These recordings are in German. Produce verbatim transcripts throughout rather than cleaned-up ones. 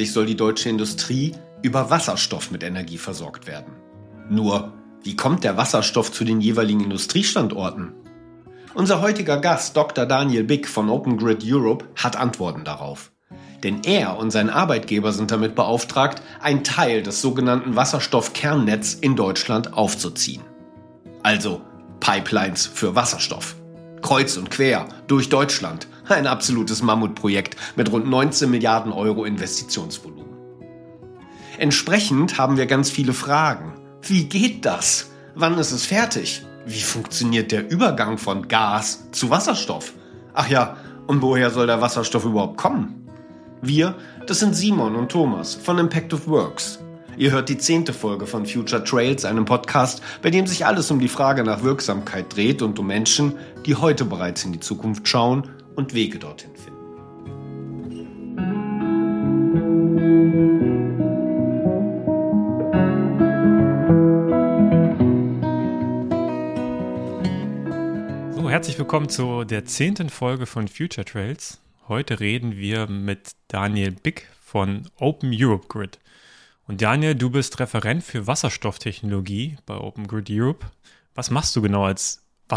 zukünftig soll die deutsche Industrie über Wasserstoff mit Energie versorgt werden. Nur, wie kommt der Wasserstoff zu den jeweiligen Industriestandorten? Unser heutiger Gast, Doktor Daniel Bigg von Open Grid Europe, hat Antworten darauf. Denn er und sein Arbeitgeber sind damit beauftragt, einen Teil des sogenannten Wasserstoffkernnetz in Deutschland aufzuziehen. Also Pipelines für Wasserstoff. Kreuz und quer durch Deutschland. Ein absolutes Mammutprojekt mit rund neunzehn Milliarden Euro Investitionsvolumen. Entsprechend haben wir ganz viele Fragen. Wie geht das? Wann ist es fertig? Wie funktioniert der Übergang von Gas zu Wasserstoff? Ach ja, und woher soll der Wasserstoff überhaupt kommen? Wir, das sind Simon und Thomas von Impactive Works. Ihr hört die zehnte Folge von Future Trails, einem Podcast, bei dem sich alles um die Frage nach Wirksamkeit dreht und um Menschen, die heute bereits in die Zukunft schauen und Wege dorthin finden. So, herzlich willkommen zu der zehnten Folge von Future Trails. Heute reden wir mit Daniel Bigg von Open Europe Grid. Und Daniel, du bist Referent für Wasserstofftechnologie bei Open Grid Europe. Was machst du genau als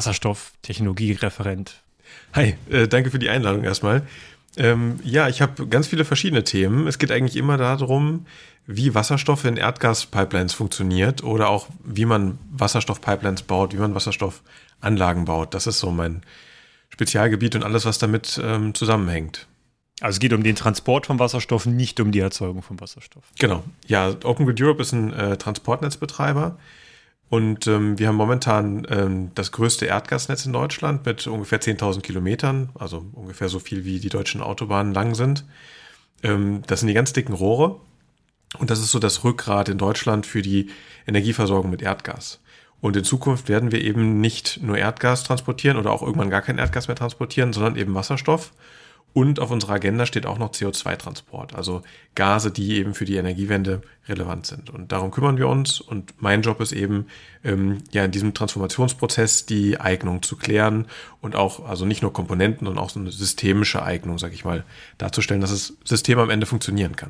Wasserstofftechnologie-Referent? Hi, äh, danke für die Einladung erstmal. Ähm, ja, ich habe ganz viele verschiedene Themen. Es geht eigentlich immer darum, wie Wasserstoff in Erdgaspipelines funktioniert oder auch wie man Wasserstoffpipelines baut, wie man Wasserstoffanlagen baut. Das ist so mein Spezialgebiet und alles, was damit ähm, zusammenhängt. Also es geht um den Transport von Wasserstoff, nicht um die Erzeugung von Wasserstoff. Genau. Ja, Open Grid Europe ist ein äh, Transportnetzbetreiber und ähm, wir haben momentan ähm, das größte Erdgasnetz in Deutschland mit ungefähr zehntausend Kilometern, also ungefähr so viel wie die deutschen Autobahnen lang sind. Ähm, das sind die ganz dicken Rohre und das ist so das Rückgrat in Deutschland für die Energieversorgung mit Erdgas. Und in Zukunft werden wir eben nicht nur Erdgas transportieren oder auch irgendwann gar kein Erdgas mehr transportieren, sondern eben Wasserstoff. Und auf unserer Agenda steht auch noch C O zwei Transport, also Gase, die eben für die Energiewende relevant sind. Und darum kümmern wir uns. Und mein Job ist eben, ähm, ja, in diesem Transformationsprozess die Eignung zu klären und auch, also nicht nur Komponenten, sondern auch so eine systemische Eignung, sag ich mal, darzustellen, dass das System am Ende funktionieren kann.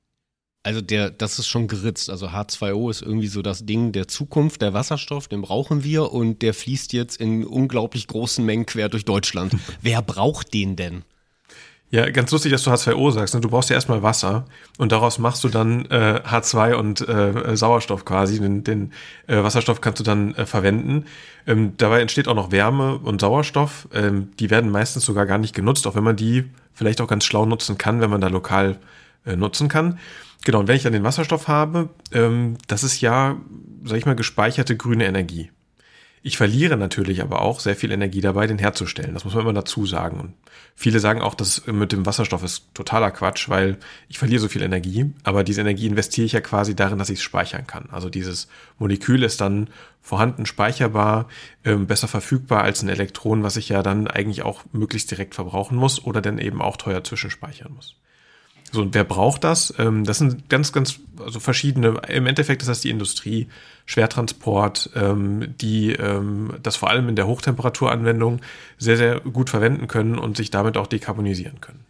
Also der, das ist schon geritzt. Also H zwei O ist irgendwie so das Ding der Zukunft, der Wasserstoff, den brauchen wir und der fließt jetzt in unglaublich großen Mengen quer durch Deutschland. Wer braucht den denn? Ja, ganz lustig, dass du H zwei O sagst. Ne? Du brauchst ja erstmal Wasser und daraus machst du dann äh, H zwei und äh, Sauerstoff quasi. Den, den äh, Wasserstoff kannst du dann äh, verwenden. Ähm, dabei entsteht auch noch Wärme und Sauerstoff. Ähm, die werden meistens sogar gar nicht genutzt, auch wenn man die vielleicht auch ganz schlau nutzen kann, wenn man da lokal äh, nutzen kann. Genau, und wenn ich dann den Wasserstoff habe, ähm, das ist ja, sag ich mal, gespeicherte grüne Energie. Ich verliere natürlich aber auch sehr viel Energie dabei, den herzustellen. Das muss man immer dazu sagen. Und viele sagen auch, das mit dem Wasserstoff ist totaler Quatsch, weil ich verliere so viel Energie. Aber diese Energie investiere ich ja quasi darin, dass ich es speichern kann. Also dieses Molekül ist dann vorhanden, speicherbar, äh, besser verfügbar als ein Elektron, was ich ja dann eigentlich auch möglichst direkt verbrauchen muss oder dann eben auch teuer zwischenspeichern muss. So, und wer braucht das? Ähm, das sind ganz, ganz also verschiedene, im Endeffekt ist das die Industrie, Schwertransport, ähm, die ähm, das vor allem in der Hochtemperaturanwendung sehr, sehr gut verwenden können und sich damit auch dekarbonisieren können.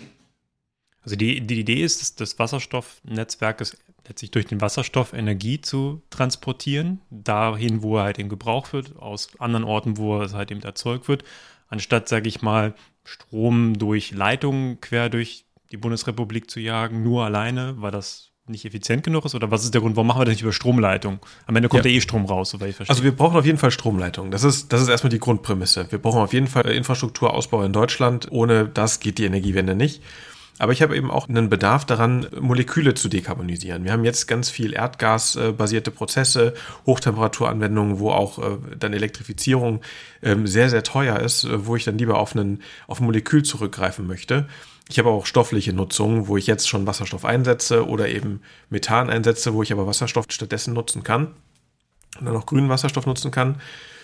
Also die, die Idee ist, dass das Wasserstoffnetzwerk ist, letztlich durch den Wasserstoff Energie zu transportieren, dahin, wo er halt eben gebraucht wird, aus anderen Orten, wo es halt eben erzeugt wird, anstatt, sage ich mal, Strom durch Leitungen quer durch die Bundesrepublik zu jagen, nur alleine, weil das nicht effizient genug ist? Oder was ist der Grund, warum machen wir das nicht über Stromleitung? Am Ende kommt ja eh Strom raus, soweit ich verstehe. Also wir brauchen auf jeden Fall Stromleitung. Das ist, das ist erstmal die Grundprämisse. Wir brauchen auf jeden Fall Infrastrukturausbau in Deutschland. Ohne das geht die Energiewende nicht. Aber ich habe eben auch einen Bedarf daran, Moleküle zu dekarbonisieren. Wir haben jetzt ganz viel erdgasbasierte Prozesse, Hochtemperaturanwendungen, wo auch äh, dann Elektrifizierung äh, sehr, sehr teuer ist, äh, wo ich dann lieber auf, einen, auf ein Molekül zurückgreifen möchte. Ich habe auch stoffliche Nutzungen, wo ich jetzt schon Wasserstoff einsetze oder eben Methan einsetze, wo ich aber Wasserstoff stattdessen nutzen kann und dann auch grünen Wasserstoff nutzen kann.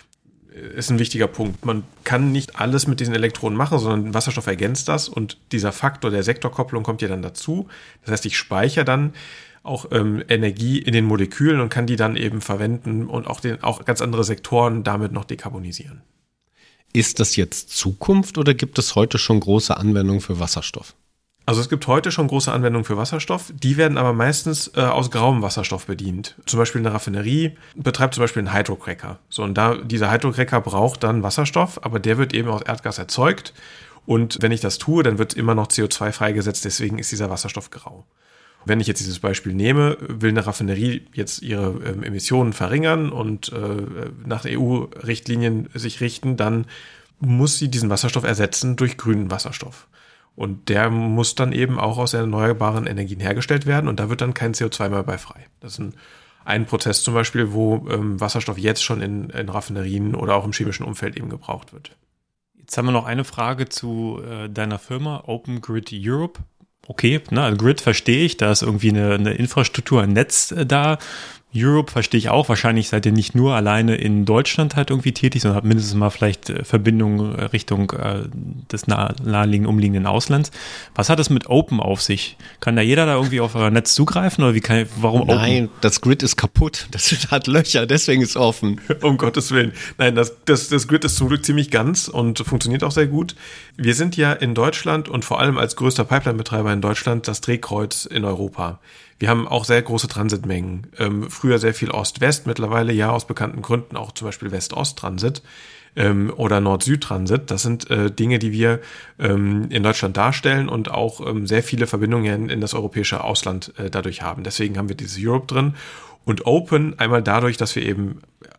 Ist ein wichtiger Punkt. Man kann nicht alles mit diesen Elektronen machen, sondern Wasserstoff ergänzt das und dieser Faktor der Sektorkopplung kommt ja dann dazu. Das heißt, ich speichere dann auch ähm, Energie in den Molekülen und kann die dann eben verwenden und auch, den, auch ganz andere Sektoren damit noch dekarbonisieren. Ist das jetzt Zukunft oder gibt es heute schon große Anwendungen für Wasserstoff? Also es gibt heute schon große Anwendungen für Wasserstoff, die werden aber meistens äh, aus grauem Wasserstoff bedient. Zum Beispiel eine Raffinerie betreibt zum Beispiel einen Hydrocracker. So, und da, dieser Hydrocracker braucht dann Wasserstoff, aber der wird eben aus Erdgas erzeugt. Und wenn ich das tue, dann wird immer noch C O zwei freigesetzt, deswegen ist dieser Wasserstoff grau. Wenn ich jetzt dieses Beispiel nehme, will eine Raffinerie jetzt ihre ähm, Emissionen verringern und äh, nach E U-Richtlinien sich richten, dann muss sie diesen Wasserstoff ersetzen durch grünen Wasserstoff. Und der muss dann eben auch aus erneuerbaren Energien hergestellt werden und da wird dann kein C O zwei mehr bei frei. Das ist ein, ein Prozess zum Beispiel, wo ähm, Wasserstoff jetzt schon in, in Raffinerien oder auch im chemischen Umfeld eben gebraucht wird. Jetzt haben wir noch eine Frage zu äh, deiner Firma Open Grid Europe. Okay, ne, also Grid verstehe ich, da ist irgendwie eine, eine Infrastruktur, ein Netz äh, da. Europe verstehe ich auch, wahrscheinlich seid ihr nicht nur alleine in Deutschland halt irgendwie tätig, sondern habt mindestens mal vielleicht äh, Verbindungen Richtung äh, des nah, naheliegenden, umliegenden Auslands. Was hat es mit Open auf sich? Kann da jeder da irgendwie auf euer Netz zugreifen oder wie kann, warum Nein, Open? Nein, das Grid ist kaputt, das hat Löcher, deswegen ist es offen. Um Gottes Willen. Nein, das, das, das Grid ist zum Glück ziemlich ganz und funktioniert auch sehr gut. Wir sind ja in Deutschland und vor allem als größter Pipeline-Betreiber in Deutschland das Drehkreuz in Europa. Wir haben auch sehr große Transitmengen. Ähm, früher sehr viel Ost-West, mittlerweile ja aus bekannten Gründen auch zum Beispiel West-Ost-Transit ähm, oder Nord-Süd-Transit. Das sind äh, Dinge, die wir ähm, in Deutschland darstellen und auch ähm, sehr viele Verbindungen in, in das europäische Ausland äh, dadurch haben. Deswegen haben wir dieses Europe drin. Und Open einmal dadurch, dass wir eben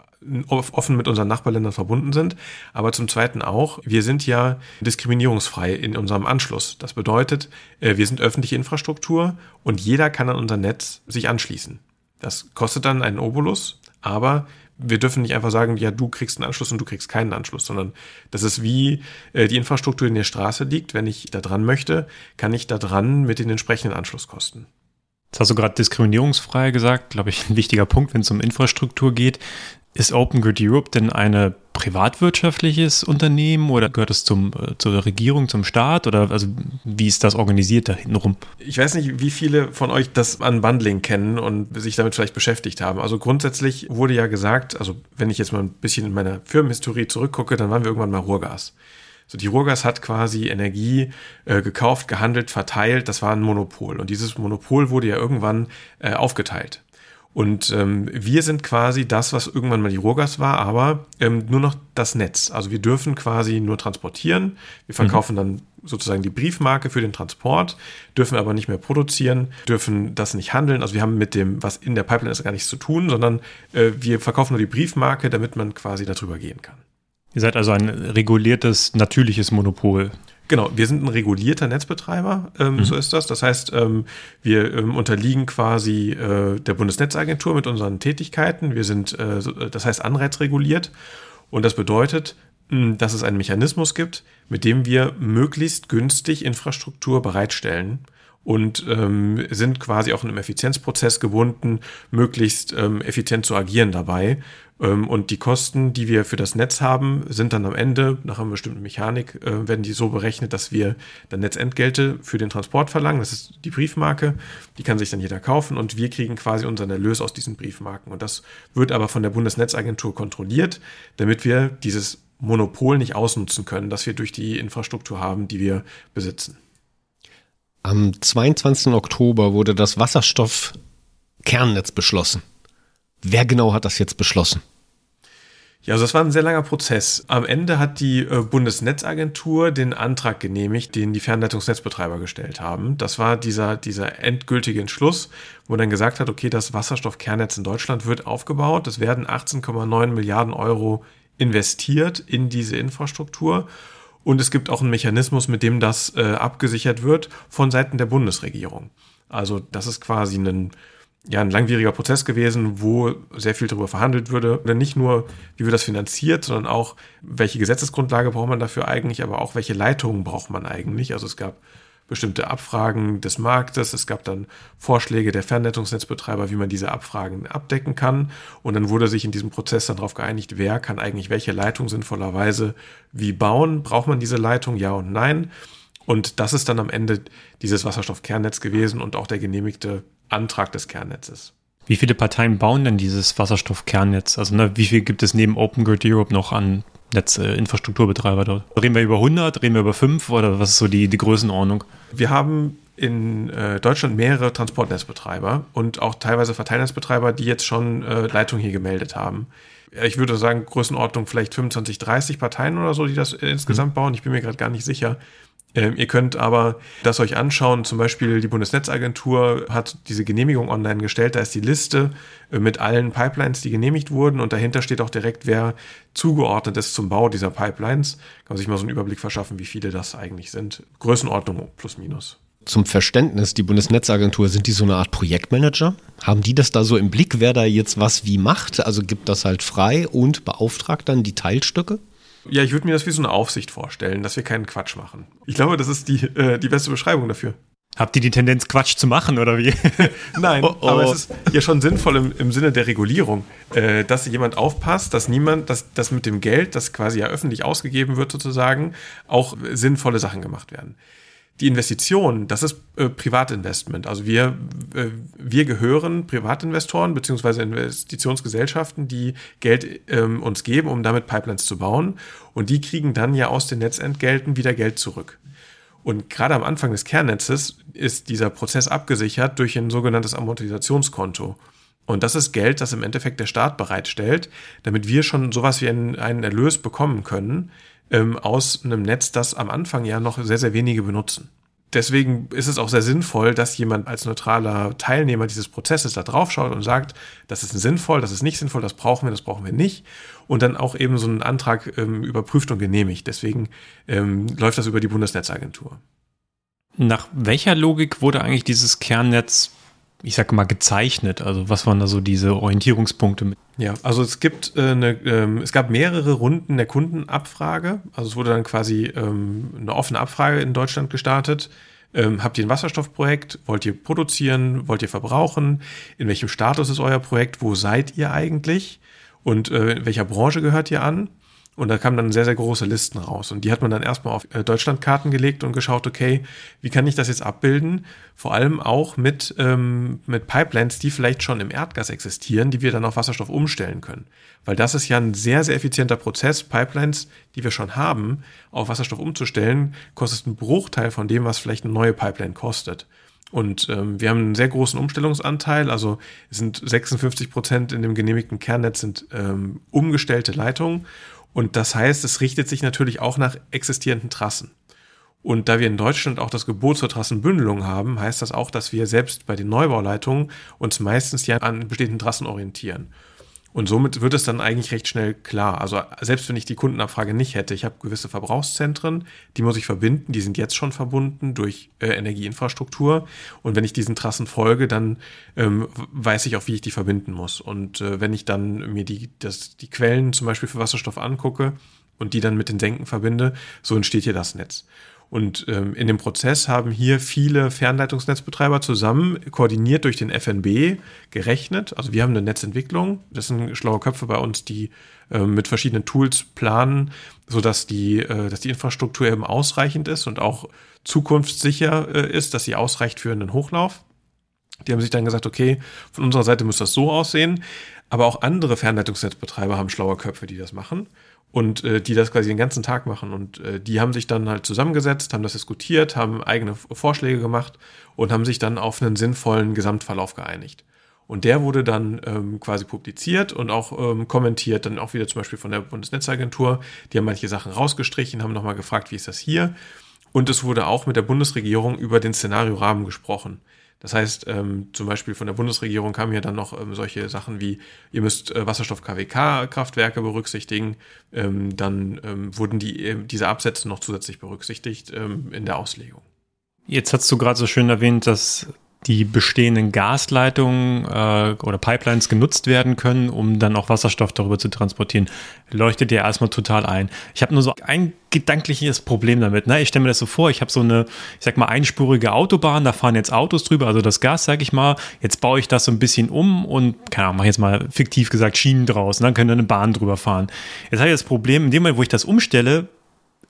offen mit unseren Nachbarländern verbunden sind, aber zum Zweiten auch, wir sind ja diskriminierungsfrei in unserem Anschluss. Das bedeutet, wir sind öffentliche Infrastruktur und jeder kann an unser Netz sich anschließen. Das kostet dann einen Obolus, aber wir dürfen nicht einfach sagen, ja, du kriegst einen Anschluss und du kriegst keinen Anschluss, sondern das ist wie die Infrastruktur in der Straße liegt. Wenn ich da dran möchte, kann ich da dran mit den entsprechenden Anschlusskosten. Jetzt hast du gerade diskriminierungsfrei gesagt, glaube ich, ein wichtiger Punkt, wenn es um Infrastruktur geht. Ist Open Grid Europe denn ein privatwirtschaftliches Unternehmen oder gehört es zum, äh, zur Regierung, zum Staat oder also wie ist das organisiert da hintenrum? Ich weiß nicht, wie viele von euch das Unbundling kennen und sich damit vielleicht beschäftigt haben. Also grundsätzlich wurde ja gesagt, also wenn ich jetzt mal ein bisschen in meiner Firmenhistorie zurückgucke, dann waren wir irgendwann mal Ruhrgas. So, die Ruhrgas hat quasi Energie äh, gekauft, gehandelt, verteilt. Das war ein Monopol und dieses Monopol wurde ja irgendwann äh, aufgeteilt. Und ähm, wir sind quasi das, was irgendwann mal die Ruhrgas war, aber ähm, nur noch das Netz. Also wir dürfen quasi nur transportieren. Wir verkaufen mhm. dann sozusagen die Briefmarke für den Transport, dürfen aber nicht mehr produzieren, dürfen das nicht handeln. Also wir haben mit dem, was in der Pipeline ist, gar nichts zu tun, sondern äh, wir verkaufen nur die Briefmarke, damit man quasi darüber gehen kann. Ihr seid also ein reguliertes, natürliches Monopol. Genau, wir sind ein regulierter Netzbetreiber, ähm, mhm. so ist das. Das heißt, ähm, wir ähm, unterliegen quasi äh, der Bundesnetzagentur mit unseren Tätigkeiten. Wir sind, äh, so, das heißt, anreizreguliert. Und das bedeutet, mh, dass es einen Mechanismus gibt, mit dem wir möglichst günstig Infrastruktur bereitstellen und ähm, sind quasi auch in einem Effizienzprozess gebunden, möglichst ähm, effizient zu agieren dabei. Ähm, und die Kosten, die wir für das Netz haben, sind dann am Ende, nach einer bestimmten Mechanik, äh, werden die so berechnet, dass wir dann Netzentgelte für den Transport verlangen. Das ist die Briefmarke, die kann sich dann jeder kaufen und wir kriegen quasi unseren Erlös aus diesen Briefmarken. Und das wird aber von der Bundesnetzagentur kontrolliert, damit wir dieses Monopol nicht ausnutzen können, das wir durch die Infrastruktur haben, die wir besitzen. Am zweiundzwanzigsten Oktober wurde das Wasserstoff-Kernnetz beschlossen. Wer genau hat das jetzt beschlossen? Ja, also das war ein sehr langer Prozess. Am Ende hat die äh, Bundesnetzagentur den Antrag genehmigt, den die Fernleitungsnetzbetreiber gestellt haben. Das war dieser, dieser endgültige Entschluss, wo dann gesagt hat, okay, das Wasserstoff-Kernnetz in Deutschland wird aufgebaut. Es werden achtzehn Komma neun Milliarden Euro investiert in diese Infrastruktur. Und es gibt auch einen Mechanismus, mit dem das äh, abgesichert wird von Seiten der Bundesregierung. Also das ist quasi ein, ja, ein langwieriger Prozess gewesen, wo sehr viel darüber verhandelt würde. Nicht nur, wie wird das finanziert, sondern auch, welche Gesetzesgrundlage braucht man dafür eigentlich, aber auch, welche Leitungen braucht man eigentlich. Also es gab bestimmte Abfragen des Marktes, es gab dann Vorschläge der Fernleitungsnetzbetreiber, wie man diese Abfragen abdecken kann. Und dann wurde sich in diesem Prozess dann darauf geeinigt, wer kann eigentlich welche Leitung sinnvollerweise wie bauen. Braucht man diese Leitung, ja und nein? Und das ist dann am Ende dieses Wasserstoff-Kernnetz gewesen und auch der genehmigte Antrag des Kernnetzes. Wie viele Parteien bauen denn dieses Wasserstoff-Kernnetz? Also ne, wie viel gibt es neben Open Grid Europe noch an Netzinfrastrukturbetreiber dort? Reden wir über hundert, reden wir über fünf oder was ist so die, die Größenordnung? Wir haben in äh, Deutschland mehrere Transportnetzbetreiber und auch teilweise Verteilnetzbetreiber, die jetzt schon äh, Leitungen hier gemeldet haben. Ich würde sagen, Größenordnung vielleicht fünfundzwanzig, dreißig Parteien oder so, die das äh, insgesamt mhm. bauen. Ich bin mir gerade gar nicht sicher. Ähm, ihr könnt aber das euch anschauen. Zum Beispiel die Bundesnetzagentur hat diese Genehmigung online gestellt. Da ist die Liste äh, mit allen Pipelines, die genehmigt wurden. Und dahinter steht auch direkt, wer zugeordnet ist zum Bau dieser Pipelines. Kann man sich mal so einen Überblick verschaffen, wie viele das eigentlich sind. Größenordnung plus minus. Zum Verständnis, die Bundesnetzagentur, sind die so eine Art Projektmanager? Haben die das da so im Blick, wer da jetzt was wie macht? Also gibt das halt frei und beauftragt dann die Teilstücke? Ja, ich würde mir das wie so eine Aufsicht vorstellen, dass wir keinen Quatsch machen. Ich glaube, das ist die, äh, die beste Beschreibung dafür. Habt ihr die Tendenz, Quatsch zu machen, oder wie? Nein, oh, oh. aber es ist ja schon sinnvoll im, im Sinne der Regulierung, äh, dass jemand aufpasst, dass niemand, dass, dass mit dem Geld, das quasi ja öffentlich ausgegeben wird sozusagen, auch sinnvolle Sachen gemacht werden. Die Investition, das ist äh, Privatinvestment. Also wir, äh, wir gehören Privatinvestoren bzw. Investitionsgesellschaften, die Geld ähm, uns geben, um damit Pipelines zu bauen. Und die kriegen dann ja aus den Netzentgelten wieder Geld zurück. Und gerade am Anfang des Kernnetzes ist dieser Prozess abgesichert durch ein sogenanntes Amortisationskonto. Und das ist Geld, das im Endeffekt der Staat bereitstellt, damit wir schon sowas wie einen, einen Erlös bekommen können, Ähm, aus einem Netz, das am Anfang ja noch sehr, sehr wenige benutzen. Deswegen ist es auch sehr sinnvoll, dass jemand als neutraler Teilnehmer dieses Prozesses da drauf schaut und sagt, das ist sinnvoll, das ist nicht sinnvoll, das brauchen wir, das brauchen wir nicht. Und dann auch eben so einen Antrag ähm, überprüft und genehmigt. Deswegen ähm, läuft das über die Bundesnetzagentur. Nach welcher Logik wurde eigentlich dieses Kernnetz, ich sag mal, gezeichnet? Also was waren da so diese Orientierungspunkte? Ja, also es gibt äh, eine, ähm, es gab mehrere Runden der Kundenabfrage. Also es wurde dann quasi ähm, eine offene Abfrage in Deutschland gestartet. Ähm, habt ihr ein Wasserstoffprojekt? Wollt ihr produzieren? Wollt ihr verbrauchen? In welchem Status ist euer Projekt? Wo seid ihr eigentlich? Und äh, in welcher Branche gehört ihr an? Und da kamen dann sehr, sehr große Listen raus. Und die hat man dann erstmal auf Deutschlandkarten gelegt und geschaut, okay, wie kann ich das jetzt abbilden? Vor allem auch mit, ähm, mit Pipelines, die vielleicht schon im Erdgas existieren, die wir dann auf Wasserstoff umstellen können. Weil das ist ja ein sehr, sehr effizienter Prozess. Pipelines, die wir schon haben, auf Wasserstoff umzustellen, kostet einen Bruchteil von dem, was vielleicht eine neue Pipeline kostet. Und ähm, wir haben einen sehr großen Umstellungsanteil, also es sind sechsundfünfzig Prozent in dem genehmigten Kernnetz sind ähm, umgestellte Leitungen. Und das heißt, es richtet sich natürlich auch nach existierenden Trassen. Und da wir in Deutschland auch das Gebot zur Trassenbündelung haben, heißt das auch, dass wir selbst bei den Neubauleitungen uns meistens ja an bestehenden Trassen orientieren. Und somit wird es dann eigentlich recht schnell klar. Also selbst wenn ich die Kundenabfrage nicht hätte, ich habe gewisse Verbrauchszentren, die muss ich verbinden, die sind jetzt schon verbunden durch äh, Energieinfrastruktur. Und wenn ich diesen Trassen folge, dann ähm, weiß ich auch, wie ich die verbinden muss. Und äh, wenn ich dann mir die, das, die Quellen zum Beispiel für Wasserstoff angucke und die dann mit den Senken verbinde, so entsteht hier das Netz. Und ähm, in dem Prozess haben hier viele Fernleitungsnetzbetreiber zusammen, koordiniert durch den F N B, gerechnet. Also wir haben eine Netzentwicklung, das sind schlaue Köpfe bei uns, die äh, mit verschiedenen Tools planen, sodass die, äh, dass die Infrastruktur eben ausreichend ist und auch zukunftssicher äh, ist, dass sie ausreicht für einen Hochlauf. Die haben sich dann gesagt, okay, von unserer Seite muss das so aussehen. Aber auch andere Fernleitungsnetzbetreiber haben schlaue Köpfe, die das machen. Und äh, die das quasi den ganzen Tag machen. Und äh, die haben sich dann halt zusammengesetzt, haben das diskutiert, haben eigene Vorschläge gemacht und haben sich dann auf einen sinnvollen Gesamtverlauf geeinigt. Und der wurde dann ähm, quasi publiziert und auch ähm, kommentiert, dann auch wieder zum Beispiel von der Bundesnetzagentur. Die haben manche Sachen rausgestrichen, haben nochmal gefragt, wie ist das hier? Und es wurde auch mit der Bundesregierung über den Szenariorahmen gesprochen. Das heißt, ähm, zum Beispiel von der Bundesregierung kamen ja dann noch ähm, solche Sachen wie, ihr müsst äh, Wasserstoff-K W K-Kraftwerke berücksichtigen. Ähm, dann ähm, wurden die, äh, diese Absätze noch zusätzlich berücksichtigt ähm, in der Auslegung. Jetzt hast du gerade so schön erwähnt, dass die bestehenden Gasleitungen äh, oder Pipelines genutzt werden können, um dann auch Wasserstoff darüber zu transportieren. Leuchtet dir erstmal total ein. Ich habe nur so ein gedankliches Problem damit. Ne? Ich stelle mir das so vor, ich habe so eine, ich sag mal, einspurige Autobahn, da fahren jetzt Autos drüber, also das Gas, sag ich mal, jetzt baue ich das so ein bisschen um und, keine Ahnung, mache jetzt mal fiktiv gesagt Schienen draus und dann können wir eine Bahn drüber fahren. Jetzt habe ich das Problem, in dem Moment, wo ich das umstelle,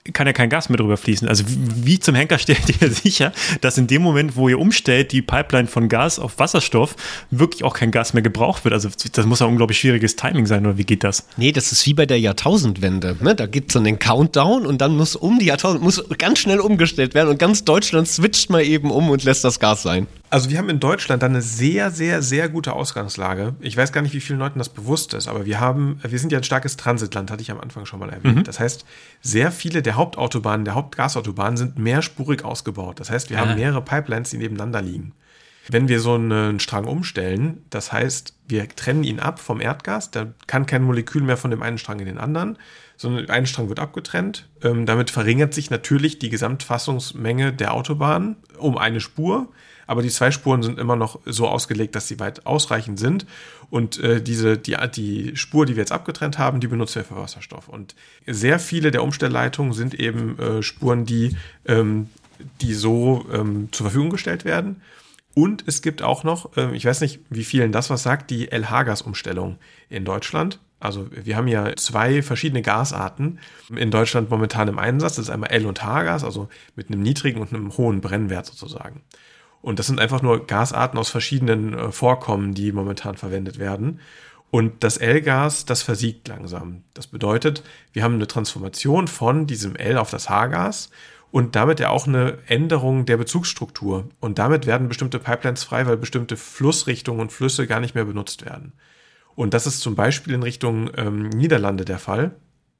kann ja kein Gas mehr drüber fließen. Also wie zum Henker stellt ihr sicher, dass in dem Moment, wo ihr umstellt, die Pipeline von Gas auf Wasserstoff wirklich auch kein Gas mehr gebraucht wird? Also das muss ein unglaublich schwieriges Timing sein, oder wie geht das? Nee, das ist wie bei der Jahrtausendwende. Ne? Da gibt es so einen Countdown und dann muss um die Jahrtausend muss ganz schnell umgestellt werden und ganz Deutschland switcht mal eben um und lässt das Gas sein. Also wir haben in Deutschland dann eine sehr, sehr, sehr gute Ausgangslage. Ich weiß gar nicht, wie vielen Leuten das bewusst ist, aber wir haben, wir sind ja ein starkes Transitland, hatte ich am Anfang schon mal erwähnt. Mhm. Das heißt, sehr viele der Hauptautobahnen, der Hauptgasautobahnen sind mehrspurig ausgebaut. Das heißt, wir ah. haben mehrere Pipelines, die nebeneinander liegen. Wenn wir so einen Strang umstellen, das heißt, wir trennen ihn ab vom Erdgas, da kann kein Molekül mehr von dem einen Strang in den anderen, sondern ein Strang wird abgetrennt. Ähm, damit verringert sich natürlich die Gesamtfassungsmenge der Autobahn um eine Spur. Aber die zwei Spuren sind immer noch so ausgelegt, dass sie weit ausreichend sind. Und äh, diese, die, die Spur, die wir jetzt abgetrennt haben, die benutzen wir für Wasserstoff. Und sehr viele der Umstellleitungen sind eben äh, Spuren, die, ähm, die so ähm, zur Verfügung gestellt werden. Und es gibt auch noch, äh, ich weiß nicht, wie vielen das was sagt, die L H-Gas-Umstellung in Deutschland. Also wir haben ja zwei verschiedene Gasarten in Deutschland momentan im Einsatz. Das ist einmal L- und H-Gas, also mit einem niedrigen und einem hohen Brennwert sozusagen. Und das sind einfach nur Gasarten aus verschiedenen äh, Vorkommen, die momentan verwendet werden. Und das L-Gas, das versiegt langsam. Das bedeutet, wir haben eine Transformation von diesem L auf das H-Gas und damit ja auch eine Änderung der Bezugsstruktur. Und damit werden bestimmte Pipelines frei, weil bestimmte Flussrichtungen und Flüsse gar nicht mehr benutzt werden. Und das ist zum Beispiel in Richtung ähm, Niederlande der Fall,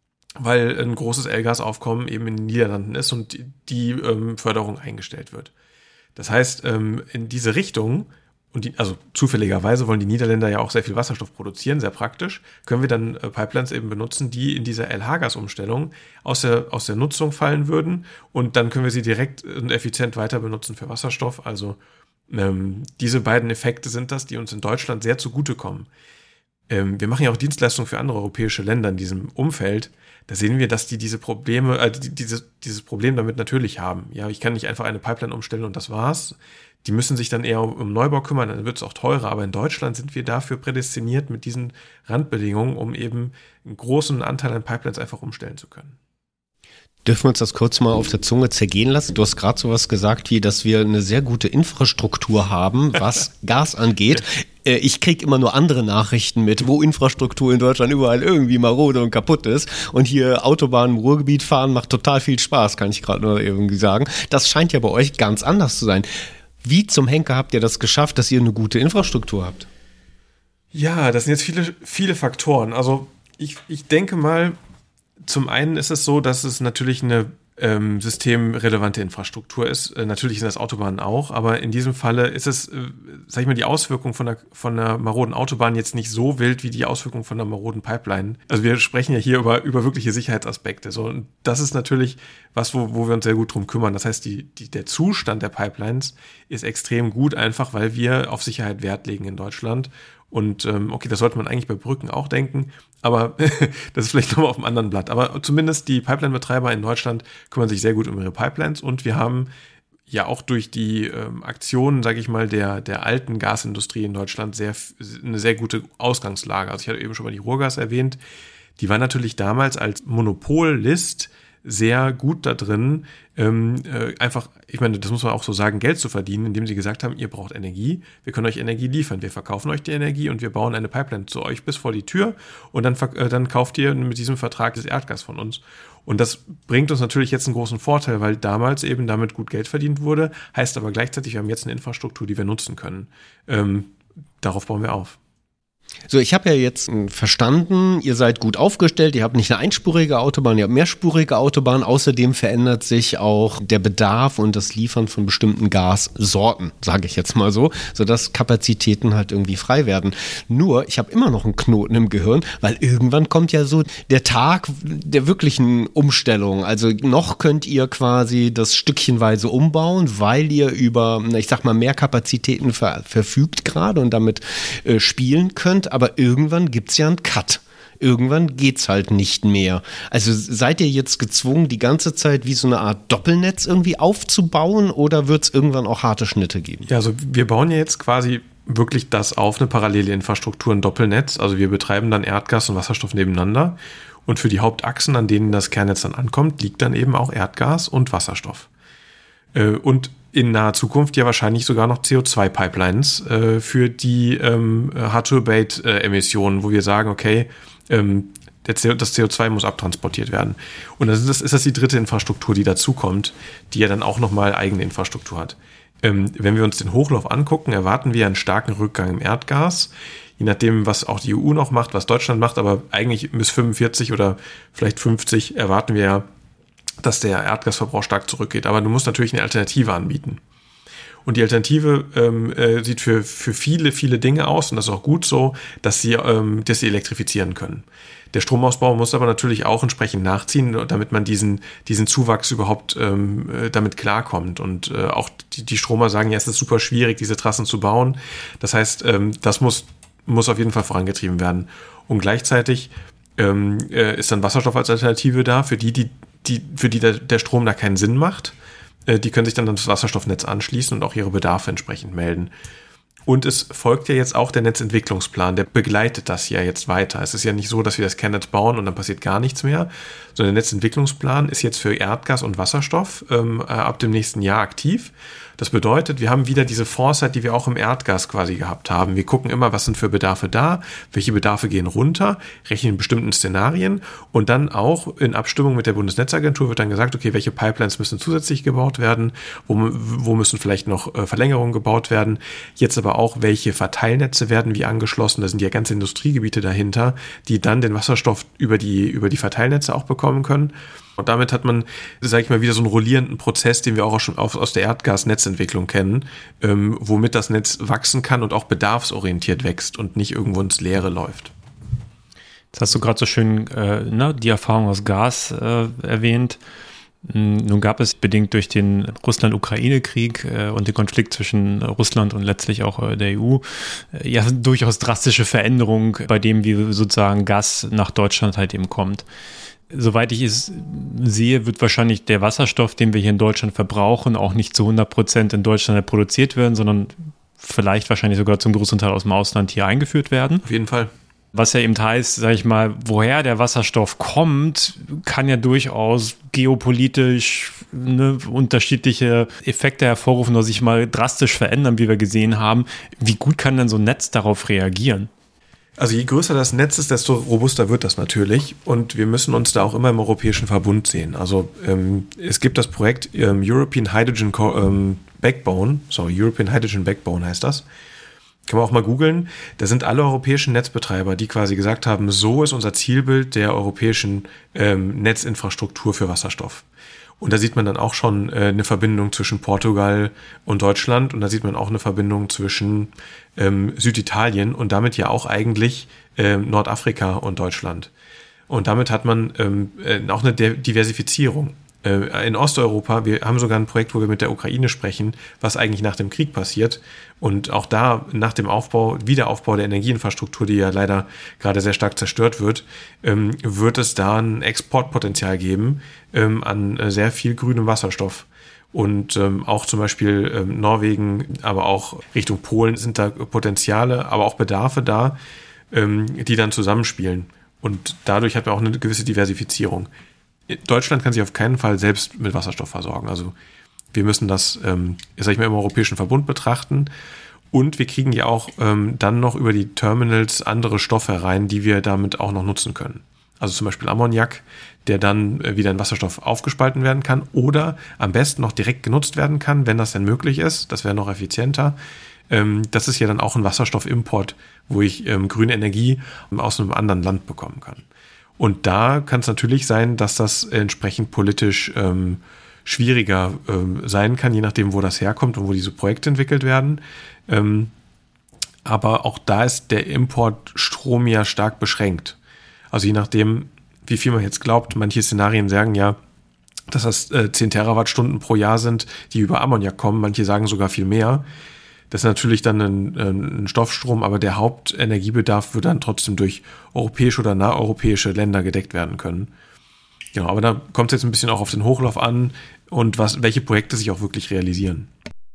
weil ein großes L-Gas-Aufkommen eben in den Niederlanden ist und die, die ähm, Förderung eingestellt wird. Das heißt, in diese Richtung, und die, also zufälligerweise wollen die Niederländer ja auch sehr viel Wasserstoff produzieren, sehr praktisch, können wir dann Pipelines eben benutzen, die in dieser L H-Gas-Umstellung aus der, aus der Nutzung fallen würden und dann können wir sie direkt und effizient weiter benutzen für Wasserstoff. Also ähm, diese beiden Effekte sind das, die uns in Deutschland sehr zugutekommen. Ähm, wir machen ja auch Dienstleistungen für andere europäische Länder in diesem Umfeld. Da sehen wir, dass die diese Probleme, äh, die, dieses, dieses Problem damit natürlich haben. Ja, ich kann nicht einfach eine Pipeline umstellen und das war's. Die müssen sich dann eher um, um Neubau kümmern, dann wird es auch teurer. Aber in Deutschland sind wir dafür prädestiniert mit diesen Randbedingungen, um eben einen großen Anteil an Pipelines einfach umstellen zu können. Dürfen wir uns das kurz mal auf der Zunge zergehen lassen? Du hast gerade sowas gesagt, wie, dass wir eine sehr gute Infrastruktur haben, was Gas angeht. Ich kriege immer nur andere Nachrichten mit, wo Infrastruktur in Deutschland überall irgendwie marode und kaputt ist. Und hier Autobahnen im Ruhrgebiet fahren macht total viel Spaß, kann ich gerade nur irgendwie sagen. Das scheint ja bei euch ganz anders zu sein. Wie zum Henker habt ihr das geschafft, dass ihr eine gute Infrastruktur habt? Ja, das sind jetzt viele, viele Faktoren. Also ich, ich denke mal, zum einen ist es so, dass es natürlich eine ähm, systemrelevante Infrastruktur ist. Äh, natürlich sind das Autobahnen auch, aber in diesem Falle ist es, äh, sag ich mal, die Auswirkung von einer, von einer maroden Autobahn jetzt nicht so wild wie die Auswirkung von einer maroden Pipeline. Also wir sprechen ja hier über, über wirkliche Sicherheitsaspekte. So, und das ist natürlich was, wo, wo wir uns sehr gut drum kümmern. Das heißt, die, die, der Zustand der Pipelines ist extrem gut, einfach weil wir auf Sicherheit Wert legen in Deutschland. Und ähm, okay, das sollte man eigentlich bei Brücken auch denken, aber das ist vielleicht nochmal auf einem anderen Blatt. Aber zumindest die Pipeline-Betreiber in Deutschland kümmern sich sehr gut um ihre Pipelines und wir haben ja auch durch die ähm, Aktionen, sage ich mal, der, der alten Gasindustrie in Deutschland sehr, eine sehr gute Ausgangslage. Also ich hatte eben schon mal die Ruhrgas erwähnt. Die war natürlich damals als Monopollist sehr gut da drin, ähm, äh, einfach, ich meine, das muss man auch so sagen, Geld zu verdienen, indem sie gesagt haben, ihr braucht Energie, wir können euch Energie liefern, wir verkaufen euch die Energie und wir bauen eine Pipeline zu euch bis vor die Tür und dann, äh, dann kauft ihr mit diesem Vertrag das Erdgas von uns. Und das bringt uns natürlich jetzt einen großen Vorteil, weil damals eben damit gut Geld verdient wurde, heißt aber gleichzeitig, wir haben jetzt eine Infrastruktur, die wir nutzen können. Ähm, darauf bauen wir auf. So, ich habe ja jetzt verstanden, ihr seid gut aufgestellt, ihr habt nicht eine einspurige Autobahn, ihr habt mehrspurige Autobahn. Außerdem verändert sich auch der Bedarf und das Liefern von bestimmten Gassorten, sage ich jetzt mal so, sodass Kapazitäten halt irgendwie frei werden. Nur, ich habe immer noch einen Knoten im Gehirn, weil irgendwann kommt ja so der Tag der wirklichen Umstellung. Also noch könnt ihr quasi das stückchenweise umbauen, weil ihr über, ich sag mal, mehr Kapazitäten ver- verfügt gerade und damit äh, spielen könnt. Aber irgendwann gibt es ja einen Cut. Irgendwann geht's halt nicht mehr. Also seid ihr jetzt gezwungen, die ganze Zeit wie so eine Art Doppelnetz irgendwie aufzubauen oder wird es irgendwann auch harte Schnitte geben? Ja, also wir bauen ja jetzt quasi wirklich das auf, eine parallele Infrastruktur, ein Doppelnetz. Also wir betreiben dann Erdgas und Wasserstoff nebeneinander. Und für die Hauptachsen, an denen das Kernnetz dann ankommt, liegt dann eben auch Erdgas und Wasserstoff. Äh, und in naher Zukunft ja wahrscheinlich sogar noch C O zwei Pipelines äh, für die ähm, Hard-to-Abate-Emissionen, wo wir sagen, okay, ähm, der C O, das C O zwei muss abtransportiert werden. Und das ist, das ist das die dritte Infrastruktur, die dazukommt, die ja dann auch nochmal eigene Infrastruktur hat. Ähm, wenn wir uns den Hochlauf angucken, erwarten wir einen starken Rückgang im Erdgas. Je nachdem, was auch die E U noch macht, was Deutschland macht, aber eigentlich bis fünfundvierzig oder vielleicht fünfzig erwarten wir ja, dass der Erdgasverbrauch stark zurückgeht. Aber du musst natürlich eine Alternative anbieten. Und die Alternative ähm, äh, sieht für, für viele, viele Dinge aus, und das ist auch gut so, dass sie, ähm, dass sie elektrifizieren können. Der Stromausbau muss aber natürlich auch entsprechend nachziehen, damit man diesen, diesen Zuwachs überhaupt ähm, damit klarkommt. Und äh, auch die, die Stromer sagen, ja, es ist super schwierig, diese Trassen zu bauen. Das heißt, ähm, das muss muss auf jeden Fall vorangetrieben werden. Und gleichzeitig ähm, äh, ist dann Wasserstoff als Alternative da, für die, die, die, für die der, der Strom da keinen Sinn macht. Äh, die können sich dann an das Wasserstoffnetz anschließen und auch ihre Bedarfe entsprechend melden. Und es folgt ja jetzt auch der Netzentwicklungsplan, der begleitet das ja jetzt weiter. Es ist ja nicht so, dass wir das Kernnetz bauen und dann passiert gar nichts mehr, sondern der Netzentwicklungsplan ist jetzt für Erdgas und Wasserstoff ähm, äh, ab dem nächsten Jahr aktiv. Das bedeutet, wir haben wieder diese Foresight, die wir auch im Erdgas quasi gehabt haben. Wir gucken immer, was sind für Bedarfe da, welche Bedarfe gehen runter, rechnen in bestimmten Szenarien und dann auch in Abstimmung mit der Bundesnetzagentur wird dann gesagt, okay, welche Pipelines müssen zusätzlich gebaut werden, wo, wo müssen vielleicht noch äh, Verlängerungen gebaut werden. Jetzt aber auch, welche Verteilnetze werden wie angeschlossen. Da sind ja ganze Industriegebiete dahinter, die dann den Wasserstoff über die, über die Verteilnetze auch bekommen können. Und damit hat man, sage ich mal, wieder so einen rollierenden Prozess, den wir auch schon aus der Erdgas-Netzentwicklung kennen, ähm, womit das Netz wachsen kann und auch bedarfsorientiert wächst und nicht irgendwo ins Leere läuft. Jetzt hast du gerade so schön äh, ne, die Erfahrung aus Gas äh, erwähnt. Nun gab es bedingt durch den Russland-Ukraine-Krieg äh, und den Konflikt zwischen Russland und letztlich auch äh, der E U äh, ja durchaus drastische Veränderungen bei dem, wie sozusagen Gas nach Deutschland halt eben kommt. Soweit ich es sehe, wird wahrscheinlich der Wasserstoff, den wir hier in Deutschland verbrauchen, auch nicht zu hundert Prozent in Deutschland produziert werden, sondern vielleicht wahrscheinlich sogar zum größten Teil aus dem Ausland hier eingeführt werden. Auf jeden Fall. Was ja eben heißt, sage ich mal, woher der Wasserstoff kommt, kann ja durchaus geopolitisch ne, unterschiedliche Effekte hervorrufen oder sich mal drastisch verändern, wie wir gesehen haben. Wie gut kann denn so ein Netz darauf reagieren? Also je größer das Netz ist, desto robuster wird das natürlich und wir müssen uns da auch immer im europäischen Verbund sehen. Also ähm, es gibt das Projekt ähm, European Hydrogen Co- ähm, Backbone, sorry, European Hydrogen Backbone heißt das. Kann man auch mal googeln. Da sind alle europäischen Netzbetreiber, die quasi gesagt haben, so ist unser Zielbild der europäischen ähm, Netzinfrastruktur für Wasserstoff. Und da sieht man dann auch schon äh, eine Verbindung zwischen Portugal und Deutschland und da sieht man auch eine Verbindung zwischen ähm, Süditalien und damit ja auch eigentlich ähm, Nordafrika und Deutschland. Und damit hat man ähm, äh, auch eine De- Diversifizierung. Äh, in Osteuropa, wir haben sogar ein Projekt, wo wir mit der Ukraine sprechen, was eigentlich nach dem Krieg passiert. Und auch da nach dem Aufbau, Wiederaufbau der Energieinfrastruktur, die ja leider gerade sehr stark zerstört wird, ähm, wird es da ein Exportpotenzial geben ähm, an äh, sehr viel grünem Wasserstoff. Und ähm, auch zum Beispiel ähm, Norwegen, aber auch Richtung Polen sind da Potenziale, aber auch Bedarfe da, ähm, die dann zusammenspielen. Und dadurch hat man auch eine gewisse Diversifizierung. Deutschland kann sich auf keinen Fall selbst mit Wasserstoff versorgen. Also wir müssen das, ähm, sag ich mal, im Europäischen Verbund betrachten. Und wir kriegen ja auch ähm, dann noch über die Terminals andere Stoffe rein, die wir damit auch noch nutzen können. Also zum Beispiel Ammoniak, der dann äh, wieder in Wasserstoff aufgespalten werden kann oder am besten noch direkt genutzt werden kann, wenn das denn möglich ist. Das wäre noch effizienter. Ähm, das ist ja dann auch ein Wasserstoffimport, wo ich ähm, grüne Energie aus einem anderen Land bekommen kann. Und da kann es natürlich sein, dass das entsprechend politisch ähm, schwieriger ähm, sein kann, je nachdem, wo das herkommt und wo diese Projekte entwickelt werden. Ähm, aber auch da ist der Importstrom ja stark beschränkt. Also je nachdem, wie viel man jetzt glaubt, manche Szenarien sagen ja, dass das äh, zehn Terawattstunden pro Jahr sind, die über Ammoniak kommen. Manche sagen sogar viel mehr. Das ist natürlich dann ein, ein Stoffstrom, aber der Hauptenergiebedarf wird dann trotzdem durch europäische oder naheuropäische Länder gedeckt werden können. Genau, aber da kommt es jetzt ein bisschen auch auf den Hochlauf an und was, welche Projekte sich auch wirklich realisieren.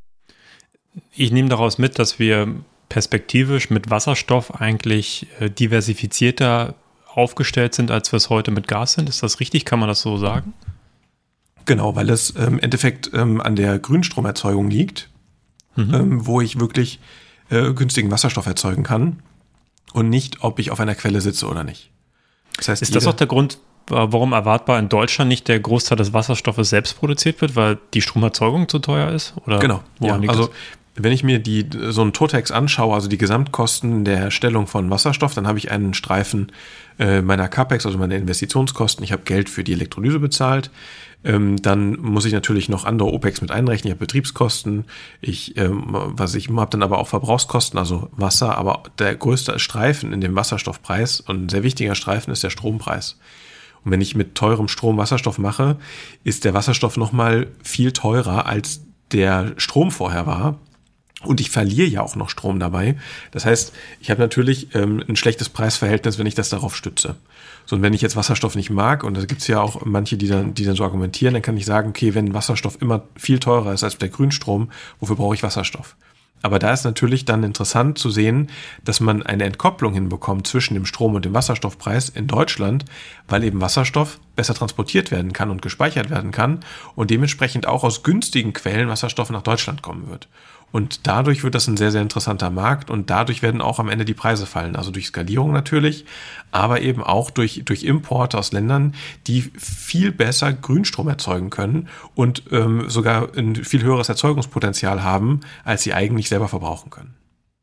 Ich nehme daraus mit, dass wir perspektivisch mit Wasserstoff eigentlich äh, diversifizierter aufgestellt sind, als wir es heute mit Gas sind. Ist das richtig? Kann man das so sagen? Genau, weil es ähm, im Endeffekt ähm, an der Grünstromerzeugung liegt, mhm. ähm, wo ich wirklich äh, günstigen Wasserstoff erzeugen kann und nicht, ob ich auf einer Quelle sitze oder nicht. Das heißt, ist das auch der Grund, warum erwartbar in Deutschland nicht der Großteil des Wasserstoffes selbst produziert wird, weil die Stromerzeugung zu teuer ist? Oder genau, ja, also das? Wenn ich mir die so einen Totex anschaue, also die Gesamtkosten der Herstellung von Wasserstoff, dann habe ich einen Streifen äh, meiner CapEx, also meiner Investitionskosten. Ich habe Geld für die Elektrolyse bezahlt. Ähm, dann muss ich natürlich noch andere OPEX mit einrechnen. Ich habe Betriebskosten. Ich, ähm, was ich habe dann aber auch Verbrauchskosten, also Wasser. Aber der größte Streifen in dem Wasserstoffpreis und ein sehr wichtiger Streifen ist der Strompreis. Und wenn ich mit teurem Strom Wasserstoff mache, ist der Wasserstoff nochmal viel teurer, als der Strom vorher war. Und ich verliere ja auch noch Strom dabei. Das heißt, ich habe natürlich ähm, ein schlechtes Preisverhältnis, wenn ich das darauf stütze. So, und wenn ich jetzt Wasserstoff nicht mag, und da gibt es ja auch manche, die dann, die dann so argumentieren, dann kann ich sagen, okay, wenn Wasserstoff immer viel teurer ist als der Grünstrom, wofür brauche ich Wasserstoff? Aber da ist natürlich dann interessant zu sehen, dass man eine Entkopplung hinbekommt zwischen dem Strom- und dem Wasserstoffpreis in Deutschland, weil eben Wasserstoff besser transportiert werden kann und gespeichert werden kann und dementsprechend auch aus günstigen Quellen Wasserstoff nach Deutschland kommen wird. Und dadurch wird das ein sehr, sehr interessanter Markt und dadurch werden auch am Ende die Preise fallen. Also durch Skalierung natürlich, aber eben auch durch, durch Importe aus Ländern, die viel besser Grünstrom erzeugen können und ähm, sogar ein viel höheres Erzeugungspotenzial haben, als sie eigentlich selber verbrauchen können.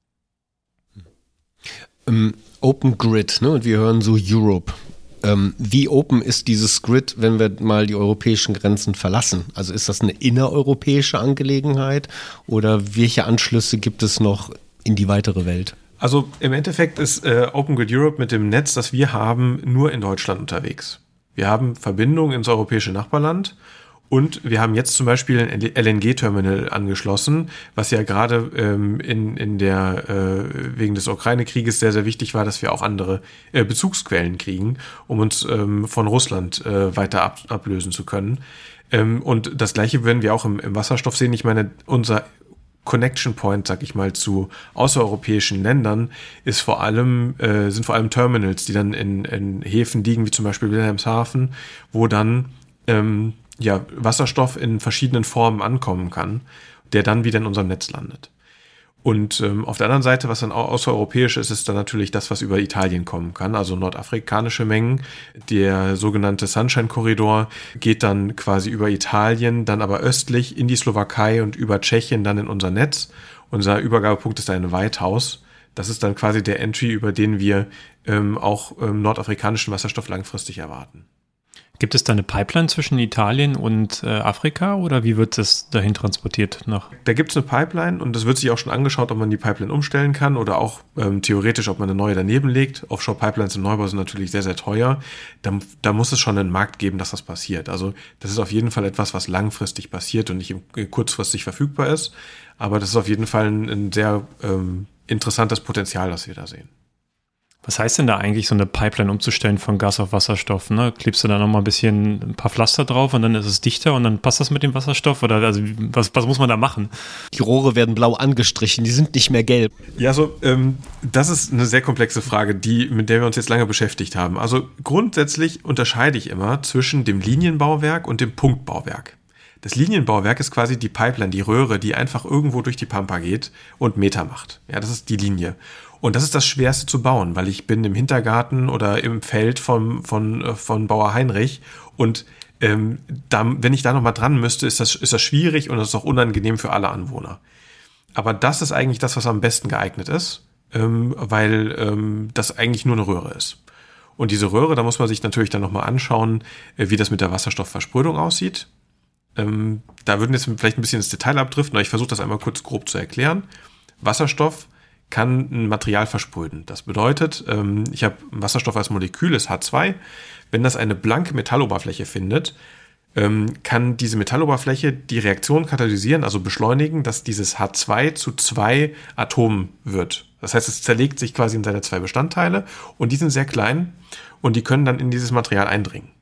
Um, Open Grid, ne? Und wir hören so Europe. Ähm, wie open ist dieses Grid, wenn wir mal die europäischen Grenzen verlassen? Also ist das eine innereuropäische Angelegenheit oder welche Anschlüsse gibt es noch in die weitere Welt? Also im Endeffekt ist äh, Open Grid Europe mit dem Netz, das wir haben, nur in Deutschland unterwegs. Wir haben Verbindungen ins europäische Nachbarland. Und wir haben jetzt zum Beispiel ein L N G-Terminal angeschlossen, was ja gerade ähm, in, in der äh, wegen des Ukraine-Krieges sehr, sehr wichtig war, dass wir auch andere äh, Bezugsquellen kriegen, um uns ähm, von Russland äh, weiter ab, ablösen zu können. Ähm, und das Gleiche werden wir auch im, im Wasserstoff sehen. Ich meine, unser Connection Point, sag ich mal, zu außereuropäischen Ländern ist vor allem, äh, sind vor allem Terminals, die dann in, in Häfen liegen, wie zum Beispiel Wilhelmshaven, wo dann ähm, ja, Wasserstoff in verschiedenen Formen ankommen kann, der dann wieder in unserem Netz landet. Und ähm, auf der anderen Seite, was dann auch außereuropäisch ist, ist dann natürlich das, was über Italien kommen kann, also nordafrikanische Mengen. Der sogenannte Sunshine-Korridor geht dann quasi über Italien, dann aber östlich in die Slowakei und über Tschechien dann in unser Netz. Unser Übergabepunkt ist ein Whitehouse. Das ist dann quasi der Entry, über den wir ähm, auch ähm, nordafrikanischen Wasserstoff langfristig erwarten. Gibt es da eine Pipeline zwischen Italien und äh, Afrika oder wie wird das dahin transportiert? Nach? Da gibt es eine Pipeline und es wird sich auch schon angeschaut, ob man die Pipeline umstellen kann oder auch ähm, theoretisch, ob man eine neue daneben legt. Offshore-Pipelines im Neubau sind natürlich sehr, sehr teuer. Da, da muss es schon einen Markt geben, dass das passiert. Also das ist auf jeden Fall etwas, was langfristig passiert und nicht im, kurzfristig verfügbar ist. Aber das ist auf jeden Fall ein, ein sehr ähm, interessantes Potenzial, das wir da sehen. Was heißt denn da eigentlich, so eine Pipeline umzustellen von Gas auf Wasserstoff? Ne? Klebst du da nochmal ein bisschen ein paar Pflaster drauf und dann ist es dichter und dann passt das mit dem Wasserstoff? Oder also was, was muss man da machen? Die Rohre werden blau angestrichen, die sind nicht mehr gelb. Ja, so ähm, das ist eine sehr komplexe Frage, die, mit der wir uns jetzt lange beschäftigt haben. Also grundsätzlich unterscheide ich immer zwischen dem Linienbauwerk und dem Punktbauwerk. Das Linienbauwerk ist quasi die Pipeline, die Röhre, die einfach irgendwo durch die Pampa geht und Meter macht. Ja, das ist die Linie. Und das ist das Schwerste zu bauen, weil ich bin im Hintergarten oder im Feld von, von, von Bauer Heinrich und ähm, da, wenn ich da nochmal dran müsste, ist das, ist das schwierig und das ist auch unangenehm für alle Anwohner. Aber das ist eigentlich das, was am besten geeignet ist, ähm, weil ähm, das eigentlich nur eine Röhre ist. Und diese Röhre, da muss man sich natürlich dann nochmal anschauen, äh, wie das mit der Wasserstoffversprödung aussieht. Ähm, da würden jetzt vielleicht ein bisschen ins Detail abdriften, aber ich versuche das einmal kurz grob zu erklären. Wasserstoff kann ein Material verspröden. Das bedeutet, ähm, ich habe Wasserstoff als Molekül, ist H zwei. Wenn das eine blanke Metalloberfläche findet, ähm, kann diese Metalloberfläche die Reaktion katalysieren, also beschleunigen, dass dieses H zwei zu zwei Atomen wird. Das heißt, es zerlegt sich quasi in seine zwei Bestandteile und die sind sehr klein und die können dann in dieses Material eindringen.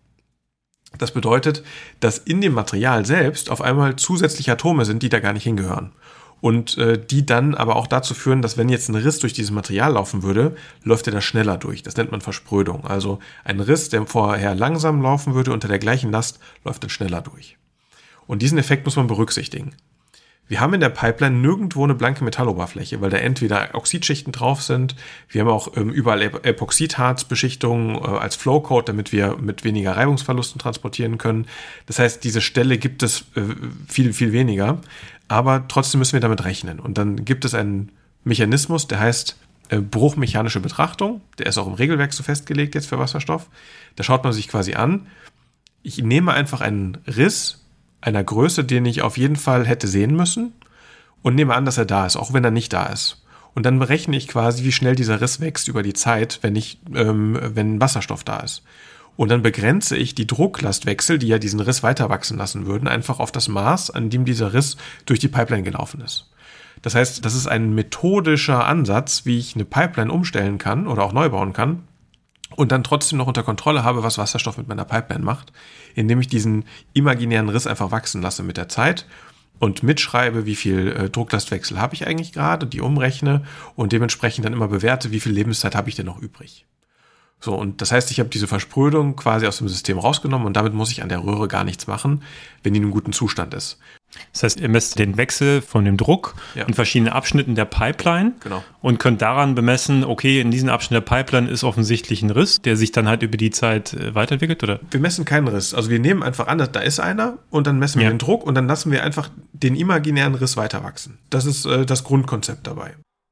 Das bedeutet, dass in dem Material selbst auf einmal zusätzliche Atome sind, die da gar nicht hingehören. und äh, die dann aber auch dazu führen, dass wenn jetzt ein Riss durch dieses Material laufen würde, läuft er da schneller durch. Das nennt man Versprödung. Also ein Riss, der vorher langsam laufen würde, unter der gleichen Last, läuft dann schneller durch. Und diesen Effekt muss man berücksichtigen. Wir haben in der Pipeline nirgendwo eine blanke Metalloberfläche, weil da entweder Oxidschichten drauf sind. Wir haben auch ähm, überall Ep- Epoxidharzbeschichtungen äh, als Flowcoat, damit wir mit weniger Reibungsverlusten transportieren können. Das heißt, diese Stelle gibt es äh, viel, viel weniger. Aber trotzdem müssen wir damit rechnen. Und dann gibt es einen Mechanismus, der heißt äh, bruchmechanische Betrachtung. Der ist auch im Regelwerk so festgelegt jetzt für Wasserstoff. Da schaut man sich quasi an. Ich nehme einfach einen Riss einer Größe, den ich auf jeden Fall hätte sehen müssen und nehme an, dass er da ist, auch wenn er nicht da ist. Und dann berechne ich quasi, wie schnell dieser Riss wächst über die Zeit, wenn ich, ähm, wenn Wasserstoff da ist. Und dann begrenze ich die Drucklastwechsel, die ja diesen Riss weiter wachsen lassen würden, einfach auf das Maß, an dem dieser Riss durch die Pipeline gelaufen ist. Das heißt, das ist ein methodischer Ansatz, wie ich eine Pipeline umstellen kann oder auch neu bauen kann, und dann trotzdem noch unter Kontrolle habe, was Wasserstoff mit meiner Pipeline macht, indem ich diesen imaginären Riss einfach wachsen lasse mit der Zeit und mitschreibe, wie viel äh, Drucklastwechsel habe ich eigentlich gerade, die umrechne und dementsprechend dann immer bewerte, wie viel Lebenszeit habe ich denn noch übrig. So, und das heißt, ich habe diese Versprödung quasi aus dem System rausgenommen und damit muss ich an der Röhre gar nichts machen, wenn die in einem guten Zustand ist. Das heißt, ihr messt den Wechsel von dem Druck ja. in verschiedenen Abschnitten der Pipeline genau. und könnt daran bemessen, okay, in diesem Abschnitt der Pipeline ist offensichtlich ein Riss, der sich dann halt über die Zeit weiterentwickelt, oder? Wir messen keinen Riss. Also wir nehmen einfach an, da ist einer und dann messen wir ja. den Druck und dann lassen wir einfach den imaginären Riss weiter wachsen. Das ist äh, das Grundkonzept dabei.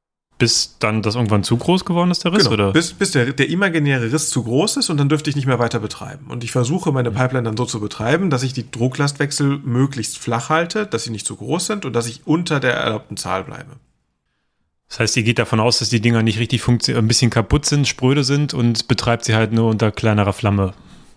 Bis dann das irgendwann zu groß geworden ist, der Riss? Genau, oder? bis, bis der, der imaginäre Riss zu groß ist und dann dürfte ich nicht mehr weiter betreiben. Und ich versuche, meine Pipeline dann so zu betreiben, dass ich die Drucklastwechsel möglichst flach halte, dass sie nicht zu groß sind und dass ich unter der erlaubten Zahl bleibe. Das heißt, ihr geht davon aus, dass die Dinger nicht richtig funktionieren, ein bisschen kaputt sind, spröde sind und betreibt sie halt nur unter kleinerer Flamme.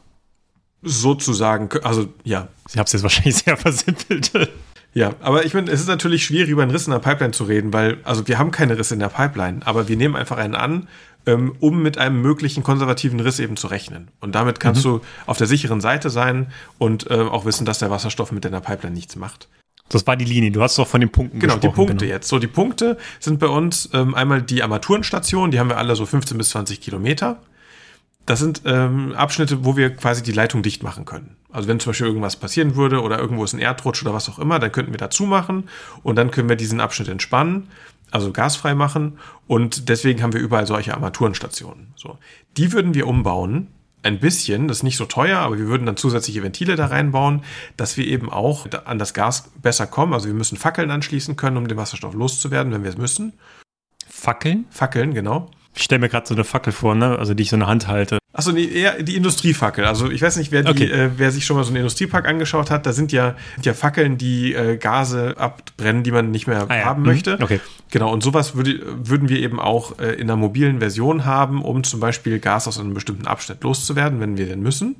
Sozusagen, also ja. Ich habe es jetzt wahrscheinlich sehr versimpelt. Ja, aber ich meine, es ist natürlich schwierig, über einen Riss in der Pipeline zu reden, weil, also wir haben keine Risse in der Pipeline, aber wir nehmen einfach einen an, ähm, um mit einem möglichen konservativen Riss eben zu rechnen. Und damit kannst mhm. du auf der sicheren Seite sein und äh, auch wissen, dass der Wasserstoff mit deiner Pipeline nichts macht. Das war die Linie, du hast doch von den Punkten genau, gesprochen. Genau, die Punkte genau. jetzt. So, die Punkte sind bei uns ähm, einmal die Armaturenstationen, die haben wir alle so fünfzehn bis zwanzig Kilometer. Das sind ähm, Abschnitte, wo wir quasi die Leitung dicht machen können. Also wenn zum Beispiel irgendwas passieren würde oder irgendwo ist ein Erdrutsch oder was auch immer, dann könnten wir da zumachen und dann können wir diesen Abschnitt entspannen, also gasfrei machen und deswegen haben wir überall solche Armaturenstationen. So, die würden wir umbauen, ein bisschen, das ist nicht so teuer, aber wir würden dann zusätzliche Ventile da reinbauen, dass wir eben auch an das Gas besser kommen. Also wir müssen Fackeln anschließen können, um den Wasserstoff loszuwerden, wenn wir es müssen. Fackeln? Fackeln, genau. Ich stelle mir gerade so eine Fackel vor, ne? Also die ich so in der Hand halte. Achso, nee, eher die Industriefackel. Also ich weiß nicht, wer, die, okay. äh, wer sich schon mal so einen Industriepark angeschaut hat. Da sind ja, sind ja Fackeln, die äh, Gase abbrennen, die man nicht mehr ah, ja. haben mhm. möchte. Okay. Genau, und sowas würde, würden wir eben auch äh, in einer mobilen Version haben, um zum Beispiel Gas aus einem bestimmten Abschnitt loszuwerden, wenn wir denn müssen.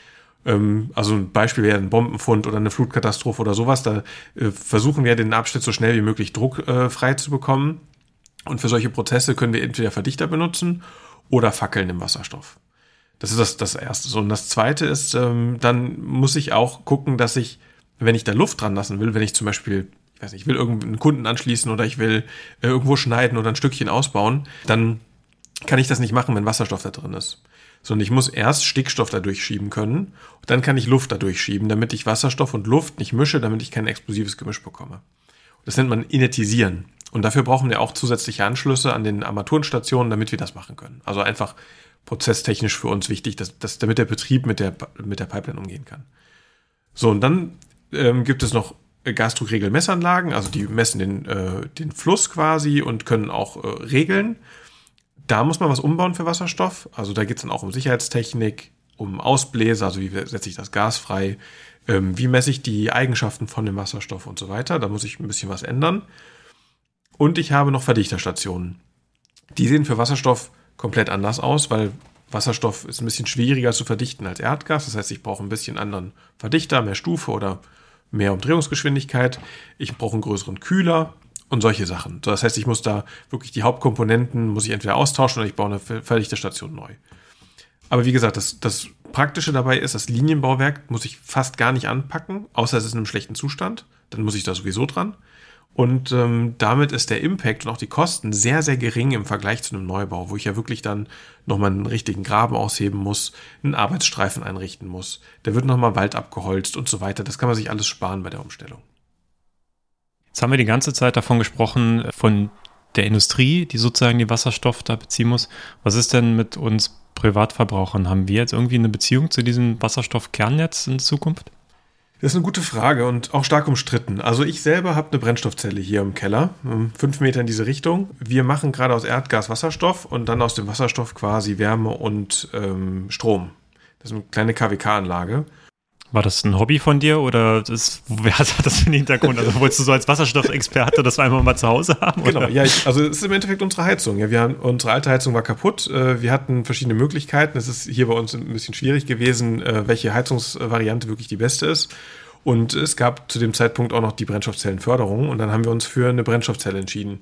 Ähm, also ein Beispiel wäre ein Bombenfund oder eine Flutkatastrophe oder sowas. Da äh, versuchen wir den Abschnitt so schnell wie möglich druckfrei äh, zu bekommen. Und für solche Prozesse können wir entweder Verdichter benutzen oder Fackeln im Wasserstoff. Das ist das, das Erste. So, und das Zweite ist, ähm, dann muss ich auch gucken, dass ich, wenn ich da Luft dran lassen will, wenn ich zum Beispiel, ich weiß nicht, ich will irgendeinen Kunden anschließen oder ich will äh, irgendwo schneiden oder ein Stückchen ausbauen, dann kann ich das nicht machen, wenn Wasserstoff da drin ist. Sondern ich muss erst Stickstoff da durchschieben können und dann kann ich Luft da durchschieben, damit ich Wasserstoff und Luft nicht mische, damit ich kein explosives Gemisch bekomme. Das nennt man Inertisieren. Und dafür brauchen wir auch zusätzliche Anschlüsse an den Armaturenstationen, damit wir das machen können. Also einfach prozesstechnisch für uns wichtig, dass, dass damit der Betrieb mit der, mit der Pipeline umgehen kann. So, und dann ähm, gibt es noch Gasdruckregelmessanlagen, also die messen den, äh, den Fluss quasi und können auch äh, regeln. Da muss man was umbauen für Wasserstoff. Also da geht es dann auch um Sicherheitstechnik, um Ausbläser, also wie setze ich das Gas frei, ähm, wie messe ich die Eigenschaften von dem Wasserstoff und so weiter. Da muss ich ein bisschen was ändern. Und ich habe noch Verdichterstationen. Die sehen für Wasserstoff komplett anders aus, weil Wasserstoff ist ein bisschen schwieriger zu verdichten als Erdgas. Das heißt, ich brauche ein bisschen anderen Verdichter, mehr Stufe oder mehr Umdrehungsgeschwindigkeit. Ich brauche einen größeren Kühler und solche Sachen. Das heißt, ich muss da wirklich die Hauptkomponenten, muss ich entweder austauschen oder ich baue eine Verdichterstation neu. Aber wie gesagt, das, das Praktische dabei ist, das Linienbauwerk muss ich fast gar nicht anpacken, außer es ist in einem schlechten Zustand. Dann muss ich da sowieso dran. Und ähm, damit ist der Impact und auch die Kosten sehr, sehr gering im Vergleich zu einem Neubau, wo ich ja wirklich dann nochmal einen richtigen Graben ausheben muss, einen Arbeitsstreifen einrichten muss. Da wird nochmal Wald abgeholzt und so weiter. Das kann man sich alles sparen bei der Umstellung. Jetzt haben wir die ganze Zeit davon gesprochen, von der Industrie, die sozusagen den Wasserstoff da beziehen muss. Was ist denn mit uns Privatverbrauchern? Haben wir jetzt irgendwie eine Beziehung zu diesem Wasserstoffkernnetz in Zukunft? Das ist eine gute Frage und auch stark umstritten. Also ich selber habe eine Brennstoffzelle hier im Keller, fünf Meter in diese Richtung. Wir machen gerade aus Erdgas Wasserstoff und dann aus dem Wasserstoff quasi Wärme und ähm, Strom. Das ist eine kleine K W K-Anlage. War das ein Hobby von dir oder das, wer hat das für einen Hintergrund? Also wolltest du so als Wasserstoffexperte das einfach mal zu Hause haben? Oder? Genau, ja, ich, also es ist im Endeffekt unsere Heizung. Ja, wir haben, unsere alte Heizung war kaputt. Wir hatten verschiedene Möglichkeiten. Es ist hier bei uns ein bisschen schwierig gewesen, welche Heizungsvariante wirklich die beste ist. Und es gab zu dem Zeitpunkt auch noch die Brennstoffzellenförderung und dann haben wir uns für eine Brennstoffzelle entschieden.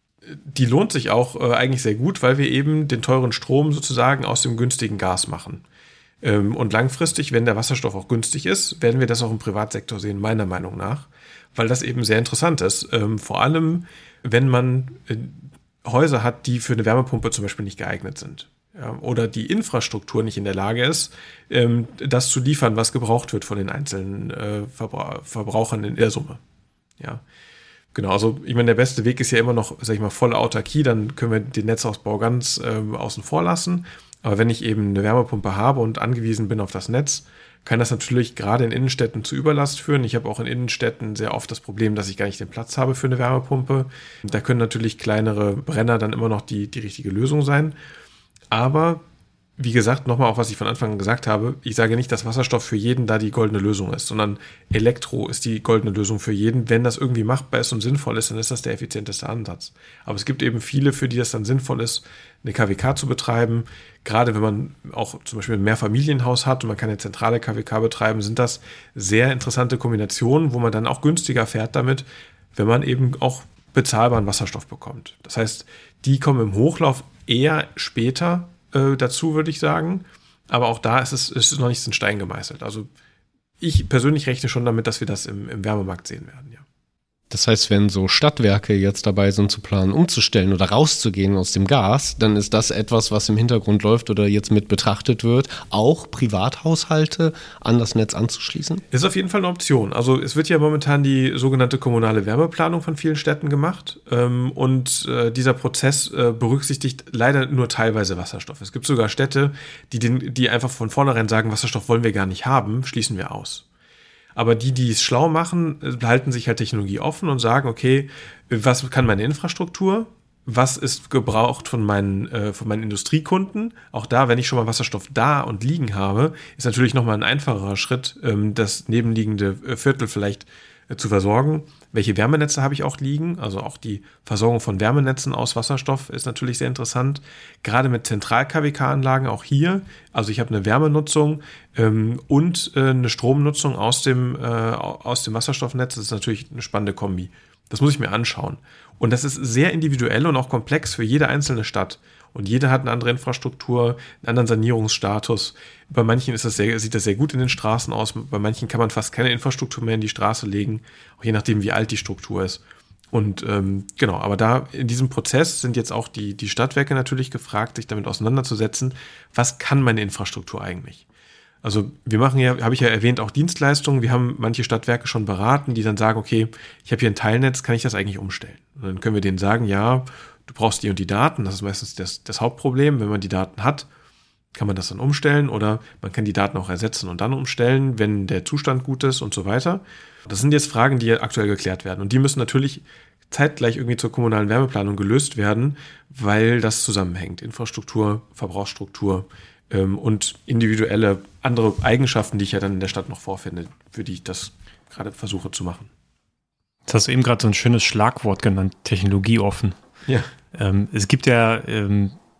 Die lohnt sich auch äh, eigentlich sehr gut, weil wir eben den teuren Strom sozusagen aus dem günstigen Gas machen. Ähm, und langfristig, wenn der Wasserstoff auch günstig ist, werden wir das auch im Privatsektor sehen, meiner Meinung nach, weil das eben sehr interessant ist. Ähm, vor allem, wenn man äh, Häuser hat, die für eine Wärmepumpe zum Beispiel nicht geeignet sind. Ja, oder die Infrastruktur nicht in der Lage ist, ähm, das zu liefern, was gebraucht wird von den einzelnen äh, Verbra- Verbrauchern in der Summe. Ja, genau. Also ich meine, der beste Weg ist ja immer noch, sag ich mal, volle Autarkie. Dann können wir den Netzausbau ganz ähm, außen vor lassen. Aber wenn ich eben eine Wärmepumpe habe und angewiesen bin auf das Netz, kann das natürlich gerade in Innenstädten zu Überlast führen. Ich habe auch in Innenstädten sehr oft das Problem, dass ich gar nicht den Platz habe für eine Wärmepumpe. Da können natürlich kleinere Brenner dann immer noch die, die richtige Lösung sein. Aber, wie gesagt, nochmal auf was ich von Anfang an gesagt habe, ich sage nicht, dass Wasserstoff für jeden da die goldene Lösung ist, sondern Elektro ist die goldene Lösung für jeden. Wenn das irgendwie machbar ist und sinnvoll ist, dann ist das der effizienteste Ansatz. Aber es gibt eben viele, für die das dann sinnvoll ist, eine K W K zu betreiben. Gerade wenn man auch zum Beispiel ein Mehrfamilienhaus hat und man kann eine zentrale K W K betreiben, sind das sehr interessante Kombinationen, wo man dann auch günstiger fährt damit, wenn man eben auch bezahlbaren Wasserstoff bekommt. Das heißt, die kommen im Hochlauf eher später äh, dazu, würde ich sagen. Aber auch da ist es, ist es noch nichts in Stein gemeißelt. Also ich persönlich rechne schon damit, dass wir das im, im Wärmemarkt sehen werden, ja. Das heißt, wenn so Stadtwerke jetzt dabei sind zu planen, umzustellen oder rauszugehen aus dem Gas, dann ist das etwas, was im Hintergrund läuft oder jetzt mit betrachtet wird, auch Privathaushalte an das Netz anzuschließen? Ist auf jeden Fall eine Option. Also es wird ja momentan die sogenannte kommunale Wärmeplanung von vielen Städten gemacht ähm, und äh, dieser Prozess äh, berücksichtigt leider nur teilweise Wasserstoff. Es gibt sogar Städte, die, den, die einfach von vornherein sagen, Wasserstoff wollen wir gar nicht haben, schließen wir aus. Aber die, die es schlau machen, halten sich halt Technologie offen und sagen, okay, was kann meine Infrastruktur? Was ist gebraucht von meinen, äh, von meinen Industriekunden? Auch da, wenn ich schon mal Wasserstoff da und liegen habe, ist natürlich nochmal ein einfacherer Schritt, ähm, das nebenliegende Viertel vielleicht äh, zu versorgen. Welche Wärmenetze habe ich auch liegen? Also auch die Versorgung von Wärmenetzen aus Wasserstoff ist natürlich sehr interessant. Gerade mit Zentral-K W K-Anlagen auch hier. Also ich habe eine Wärmenutzung ähm, und äh, eine Stromnutzung aus dem, äh, aus dem Wasserstoffnetz. Das ist natürlich eine spannende Kombi. Das muss ich mir anschauen. Und das ist sehr individuell und auch komplex für jede einzelne Stadt. Und jede hat eine andere Infrastruktur, einen anderen Sanierungsstatus. Bei manchen ist das sehr, sieht das sehr gut in den Straßen aus. Bei manchen kann man fast keine Infrastruktur mehr in die Straße legen, auch je nachdem, wie alt die Struktur ist. Und ähm, genau, aber da in diesem Prozess sind jetzt auch die, die Stadtwerke natürlich gefragt, sich damit auseinanderzusetzen, was kann meine Infrastruktur eigentlich? Also wir machen ja, habe ich ja erwähnt, auch Dienstleistungen. Wir haben manche Stadtwerke schon beraten, die dann sagen, okay, ich habe hier ein Teilnetz, kann ich das eigentlich umstellen? Und dann können wir denen sagen, ja, du brauchst die und die Daten. Das ist meistens das, das Hauptproblem. Wenn man die Daten hat, kann man das dann umstellen oder man kann die Daten auch ersetzen und dann umstellen, wenn der Zustand gut ist und so weiter. Das sind jetzt Fragen, die aktuell geklärt werden. Und die müssen natürlich zeitgleich irgendwie zur kommunalen Wärmeplanung gelöst werden, weil das zusammenhängt. Infrastruktur, Verbrauchsstruktur ähm, und individuelle andere Eigenschaften, die ich ja dann in der Stadt noch vorfinde, für die ich das gerade versuche zu machen. Jetzt hast du eben gerade so ein schönes Schlagwort genannt, technologieoffen. Ja. Ähm, es gibt ja ähm,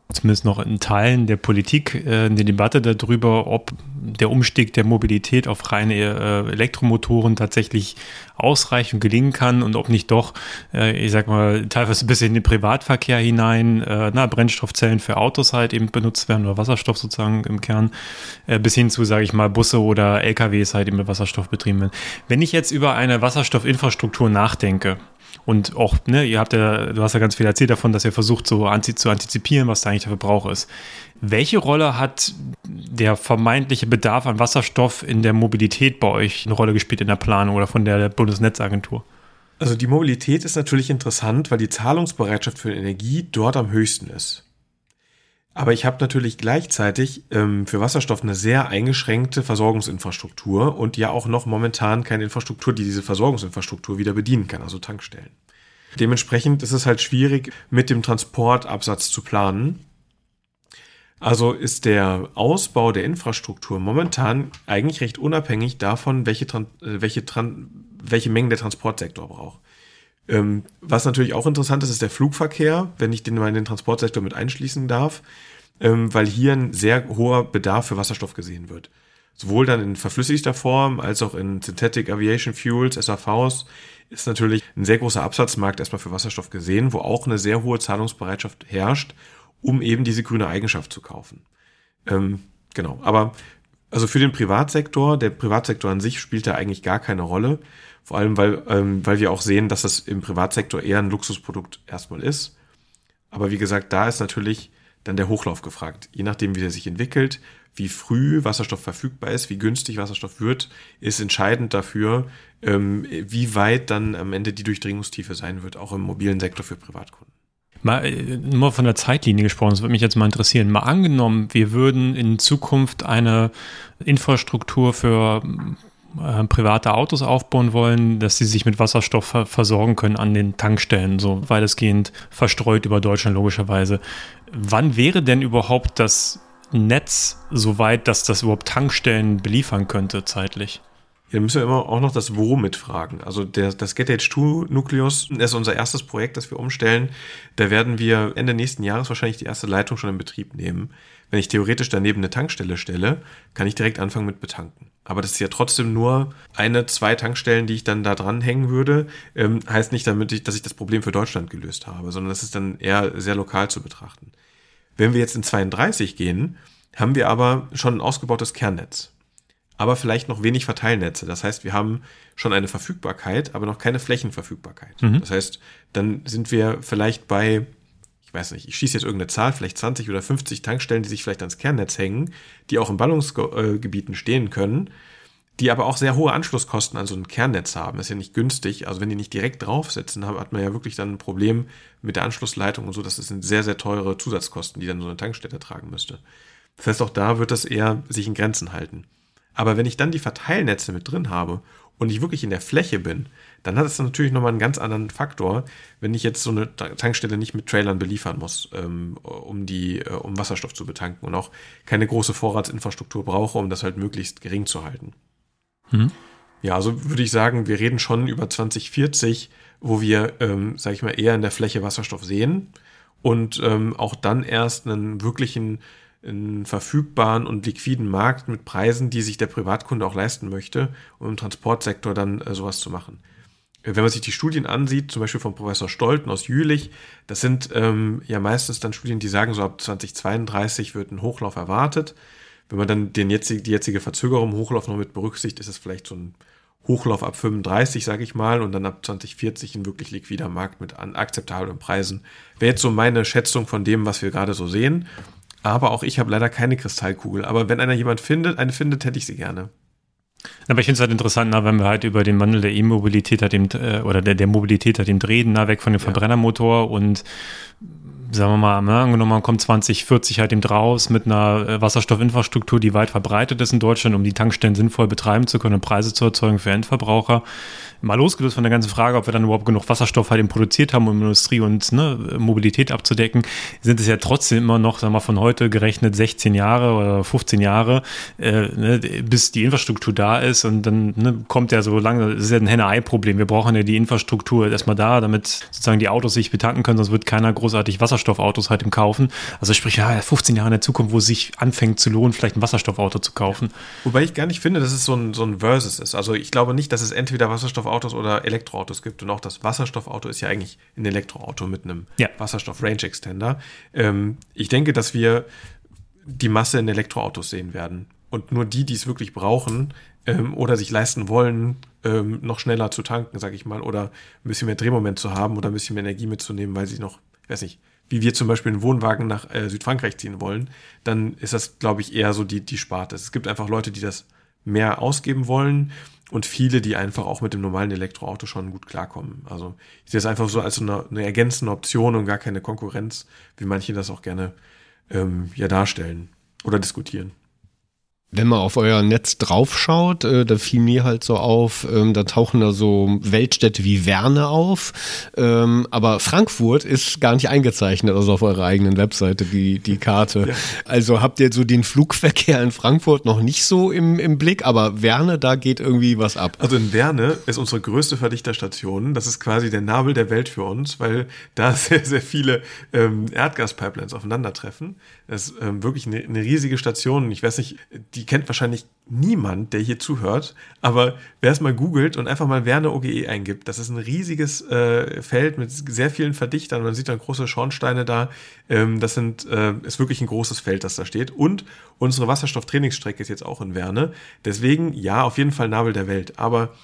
zumindest noch in Teilen der Politik äh, eine Debatte darüber, ob der Umstieg der Mobilität auf reine äh, Elektromotoren tatsächlich ausreichend gelingen kann und ob nicht doch, äh, ich sag mal, teilweise bis in den Privatverkehr hinein, äh, na, Brennstoffzellen für Autos halt eben benutzt werden oder Wasserstoff sozusagen im Kern, äh, bis hin zu, sage ich mal, Busse oder L K Ws halt eben mit Wasserstoff betrieben werden. Wenn ich jetzt über eine Wasserstoffinfrastruktur nachdenke, und auch, ne, ihr habt ja, du hast ja ganz viel erzählt davon, dass ihr versucht, so anti- zu antizipieren, was da eigentlich der Verbrauch ist. Welche Rolle hat der vermeintliche Bedarf an Wasserstoff in der Mobilität bei euch eine Rolle gespielt in der Planung oder von der Bundesnetzagentur? Also die Mobilität ist natürlich interessant, weil die Zahlungsbereitschaft für Energie dort am höchsten ist. Aber ich habe natürlich gleichzeitig ähm, für Wasserstoff eine sehr eingeschränkte Versorgungsinfrastruktur und ja auch noch momentan keine Infrastruktur, die diese Versorgungsinfrastruktur wieder bedienen kann, also Tankstellen. Dementsprechend ist es halt schwierig, mit dem Transportabsatz zu planen. Also ist der Ausbau der Infrastruktur momentan eigentlich recht unabhängig davon, welche, Tran- welche, Tran- welche Mengen der Transportsektor braucht. Ähm, was natürlich auch interessant ist, ist der Flugverkehr, wenn ich den mal in den Transportsektor mit einschließen darf, ähm, weil hier ein sehr hoher Bedarf für Wasserstoff gesehen wird. Sowohl dann in verflüssigter Form als auch in Synthetic Aviation Fuels, S A Vs, ist natürlich ein sehr großer Absatzmarkt erstmal für Wasserstoff gesehen, wo auch eine sehr hohe Zahlungsbereitschaft herrscht, um eben diese grüne Eigenschaft zu kaufen. Ähm, genau, aber also für den Privatsektor, der Privatsektor an sich spielt da eigentlich gar keine Rolle. Vor allem, weil, ähm, weil wir auch sehen, dass das im Privatsektor eher ein Luxusprodukt erstmal ist. Aber wie gesagt, da ist natürlich dann der Hochlauf gefragt. Je nachdem, wie der sich entwickelt, wie früh Wasserstoff verfügbar ist, wie günstig Wasserstoff wird, ist entscheidend dafür, ähm, wie weit dann am Ende die Durchdringungstiefe sein wird, auch im mobilen Sektor für Privatkunden. Mal nur von der Zeitlinie gesprochen, das würde mich jetzt mal interessieren. Mal angenommen, wir würden in Zukunft eine Infrastruktur für äh, private Autos aufbauen wollen, dass sie sich mit Wasserstoff ver- versorgen können an den Tankstellen, so weitestgehend verstreut über Deutschland logischerweise. Wann wäre denn überhaupt das Netz so weit, dass das überhaupt Tankstellen beliefern könnte zeitlich? Hier müssen wir immer auch noch das Wo mitfragen. Also der, das Get H zwei Nukleus ist unser erstes Projekt, das wir umstellen. Da werden wir Ende nächsten Jahres wahrscheinlich die erste Leitung schon in Betrieb nehmen. Wenn ich theoretisch daneben eine Tankstelle stelle, kann ich direkt anfangen mit betanken. Aber das ist ja trotzdem nur eine, zwei Tankstellen, die ich dann da dranhängen würde. Ähm, heißt nicht damit, ich, dass ich das Problem für Deutschland gelöst habe, sondern das ist dann eher sehr lokal zu betrachten. Wenn wir jetzt in zweiunddreißig gehen, haben wir aber schon ein ausgebautes Kernnetz. Aber vielleicht noch wenig Verteilnetze. Das heißt, wir haben schon eine Verfügbarkeit, aber noch keine Flächenverfügbarkeit. Mhm. Das heißt, dann sind wir vielleicht bei, ich weiß nicht, ich schieße jetzt irgendeine Zahl, vielleicht zwanzig oder fünfzig Tankstellen, die sich vielleicht ans Kernnetz hängen, die auch in Ballungsgebieten stehen können, die aber auch sehr hohe Anschlusskosten an so ein Kernnetz haben. Das ist ja nicht günstig. Also wenn die nicht direkt draufsetzen, hat man ja wirklich dann ein Problem mit der Anschlussleitung und so. Das sind sehr, sehr teure Zusatzkosten, die dann so eine Tankstelle tragen müsste. Das heißt, auch da wird das eher sich in Grenzen halten. Aber wenn ich dann die Verteilnetze mit drin habe und ich wirklich in der Fläche bin, dann hat es natürlich nochmal einen ganz anderen Faktor, wenn ich jetzt so eine Tankstelle nicht mit Trailern beliefern muss, ähm, um die, äh, um Wasserstoff zu betanken und auch keine große Vorratsinfrastruktur brauche, um das halt möglichst gering zu halten. Mhm. Ja, also würde ich sagen, wir reden schon über zwanzig vierzig, wo wir, ähm, sage ich mal, eher in der Fläche Wasserstoff sehen und ähm, auch dann erst einen wirklichen einen verfügbaren und liquiden Markt mit Preisen, die sich der Privatkunde auch leisten möchte, um im Transportsektor dann äh, sowas zu machen. Wenn man sich die Studien ansieht, zum Beispiel von Professor Stolten aus Jülich, das sind ähm, ja meistens dann Studien, die sagen, so ab zwanzig zweiunddreißig wird ein Hochlauf erwartet. Wenn man dann den jetzig, die jetzige Verzögerung im Hochlauf noch mit berücksichtigt, ist es vielleicht so ein Hochlauf ab fünfunddreißig, sage ich mal, und dann ab zwanzig vierzig ein wirklich liquider Markt mit an akzeptablen Preisen. Wäre jetzt so meine Schätzung von dem, was wir gerade so sehen. Aber auch ich habe leider keine Kristallkugel. Aber wenn einer jemand findet, eine findet, hätte ich sie gerne. Aber ich finde es halt interessant, na, wenn wir halt über den Wandel der E-Mobilität halt eben, äh, oder der, der Mobilität halt eben reden, na, weg von dem ja. Verbrennermotor und sagen wir mal, ne, angenommen, man kommt zwanzig vierzig halt eben raus mit einer Wasserstoffinfrastruktur, die weit verbreitet ist in Deutschland, um die Tankstellen sinnvoll betreiben zu können und Preise zu erzeugen für Endverbraucher. Mal losgelöst von der ganzen Frage, ob wir dann überhaupt genug Wasserstoff halt eben produziert haben, um Industrie und ne, Mobilität abzudecken, sind es ja trotzdem immer noch, sagen wir mal, von heute gerechnet sechzehn Jahre oder fünfzehn Jahre, äh, ne, bis die Infrastruktur da ist und dann ne, kommt ja so lange, das ist ja ein Henne-Ei-Problem. Wir brauchen ja die Infrastruktur erstmal da, damit sozusagen die Autos sich betanken können, sonst wird keiner großartig Wasserstoff Wasserstoffautos halt im Kaufen. Also sprich, ja, fünfzehn Jahre in der Zukunft, wo es sich anfängt zu lohnen, vielleicht ein Wasserstoffauto zu kaufen. Wobei ich gar nicht finde, dass es so ein, so ein Versus ist. Also ich glaube nicht, dass es entweder Wasserstoffautos oder Elektroautos gibt. Und auch das Wasserstoffauto ist ja eigentlich ein Elektroauto mit einem ja. Wasserstoff-Range-Extender. Ähm, ich denke, dass wir die Masse in Elektroautos sehen werden. Und nur die, die es wirklich brauchen ähm, oder sich leisten wollen, ähm, noch schneller zu tanken, sage ich mal, oder ein bisschen mehr Drehmoment zu haben oder ein bisschen mehr Energie mitzunehmen, weil sie noch, ich weiß nicht, wie wir zum Beispiel einen Wohnwagen nach äh, Südfrankreich ziehen wollen, dann ist das, glaube ich, eher so die, die Sparte. Es gibt einfach Leute, die das mehr ausgeben wollen und viele, die einfach auch mit dem normalen Elektroauto schon gut klarkommen. Also ich sehe es einfach so als eine, eine ergänzende Option und gar keine Konkurrenz, wie manche das auch gerne ähm, ja darstellen oder diskutieren. Wenn man auf euer Netz draufschaut, äh, da fiel mir halt so auf, ähm, da tauchen da so Weltstädte wie Werne auf, ähm, aber Frankfurt ist gar nicht eingezeichnet, also auf eurer eigenen Webseite, die, die Karte. Ja. Also habt ihr so den Flugverkehr in Frankfurt noch nicht so im, im Blick, aber Werne, da geht irgendwie was ab. Also in Werne ist unsere größte Verdichterstation, das ist quasi der Nabel der Welt für uns, weil da sehr, sehr viele ähm, Erdgaspipelines aufeinandertreffen. Das ist ähm, wirklich eine, eine riesige Station. Ich weiß nicht, die kennt wahrscheinlich niemand, der hier zuhört, aber wer es mal googelt und einfach mal Werne O G E eingibt, das ist ein riesiges äh, Feld mit sehr vielen Verdichtern. Man sieht dann große Schornsteine da. Ähm, das sind, äh, ist wirklich ein großes Feld, das da steht. Und unsere Wasserstofftrainingsstrecke ist jetzt auch in Werne. Deswegen, ja, auf jeden Fall Nabel der Welt. Aber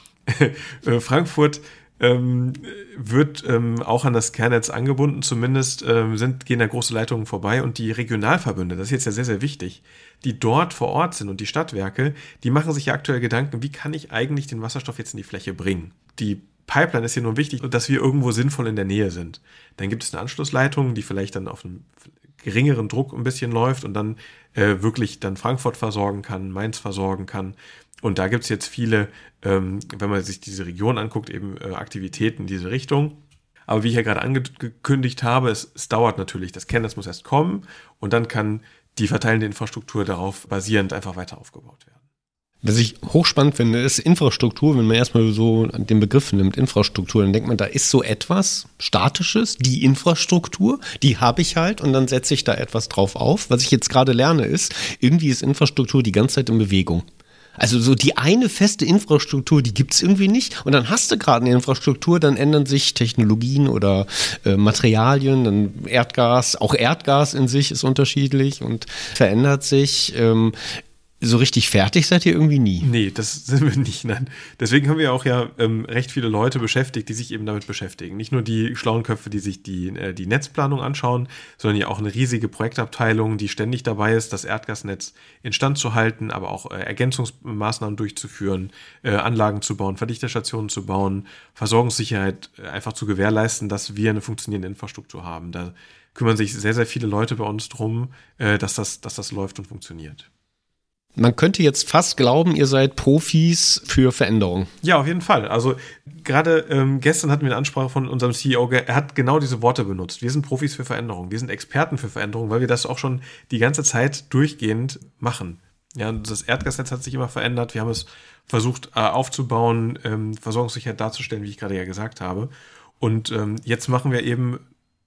äh, Frankfurt Ähm, wird ähm, auch an das Kernnetz angebunden, zumindest ähm, sind, gehen da große Leitungen vorbei und die Regionalverbünde, das ist jetzt ja sehr, sehr wichtig, die dort vor Ort sind und die Stadtwerke, die machen sich ja aktuell Gedanken, wie kann ich eigentlich den Wasserstoff jetzt in die Fläche bringen? Die Pipeline ist hier nur wichtig, dass wir irgendwo sinnvoll in der Nähe sind. Dann gibt es eine Anschlussleitung, die vielleicht dann auf einem geringeren Druck ein bisschen läuft und dann äh, wirklich dann Frankfurt versorgen kann, Mainz versorgen kann. Und da gibt es jetzt viele, ähm, wenn man sich diese Region anguckt, eben äh, Aktivitäten in diese Richtung. Aber wie ich ja gerade angekündigt habe, es, es dauert natürlich. Das Kernnetz muss erst kommen und dann kann die verteilende Infrastruktur darauf basierend einfach weiter aufgebaut werden. Was ich hochspannend finde, ist Infrastruktur. Wenn man erstmal so den Begriff nimmt, Infrastruktur, dann denkt man, da ist so etwas Statisches, die Infrastruktur, die habe ich halt und dann setze ich da etwas drauf auf. Was ich jetzt gerade lerne ist, irgendwie ist Infrastruktur die ganze Zeit in Bewegung. Also so die eine feste Infrastruktur, die gibt's irgendwie nicht. Und dann hast du gerade eine Infrastruktur, dann ändern sich Technologien oder äh, Materialien, dann Erdgas, auch Erdgas in sich ist unterschiedlich und verändert sich. Ähm, so richtig fertig seid ihr irgendwie nie. Nee, das sind wir nicht, nein. Deswegen haben wir auch ja ähm, recht viele Leute beschäftigt, die sich eben damit beschäftigen. Nicht nur die schlauen Köpfe, die sich die, äh, die Netzplanung anschauen, sondern ja auch eine riesige Projektabteilung, die ständig dabei ist, das Erdgasnetz instand zu halten, aber auch äh, Ergänzungsmaßnahmen durchzuführen, äh, Anlagen zu bauen, Verdichterstationen zu bauen, Versorgungssicherheit äh, einfach zu gewährleisten, dass wir eine funktionierende Infrastruktur haben. Da kümmern sich sehr, sehr viele Leute bei uns drum, äh, dass das, dass das läuft und funktioniert. Man könnte jetzt fast glauben, ihr seid Profis für Veränderung. Ja, auf jeden Fall. Also gerade ähm, gestern hatten wir eine Ansprache von unserem C E O, er hat genau diese Worte benutzt. Wir sind Profis für Veränderung, wir sind Experten für Veränderung, weil wir das auch schon die ganze Zeit durchgehend machen. Ja, das Erdgasnetz hat sich immer verändert. Wir haben es versucht äh, aufzubauen, ähm, Versorgungssicherheit darzustellen, wie ich gerade ja gesagt habe. Und ähm, jetzt machen wir eben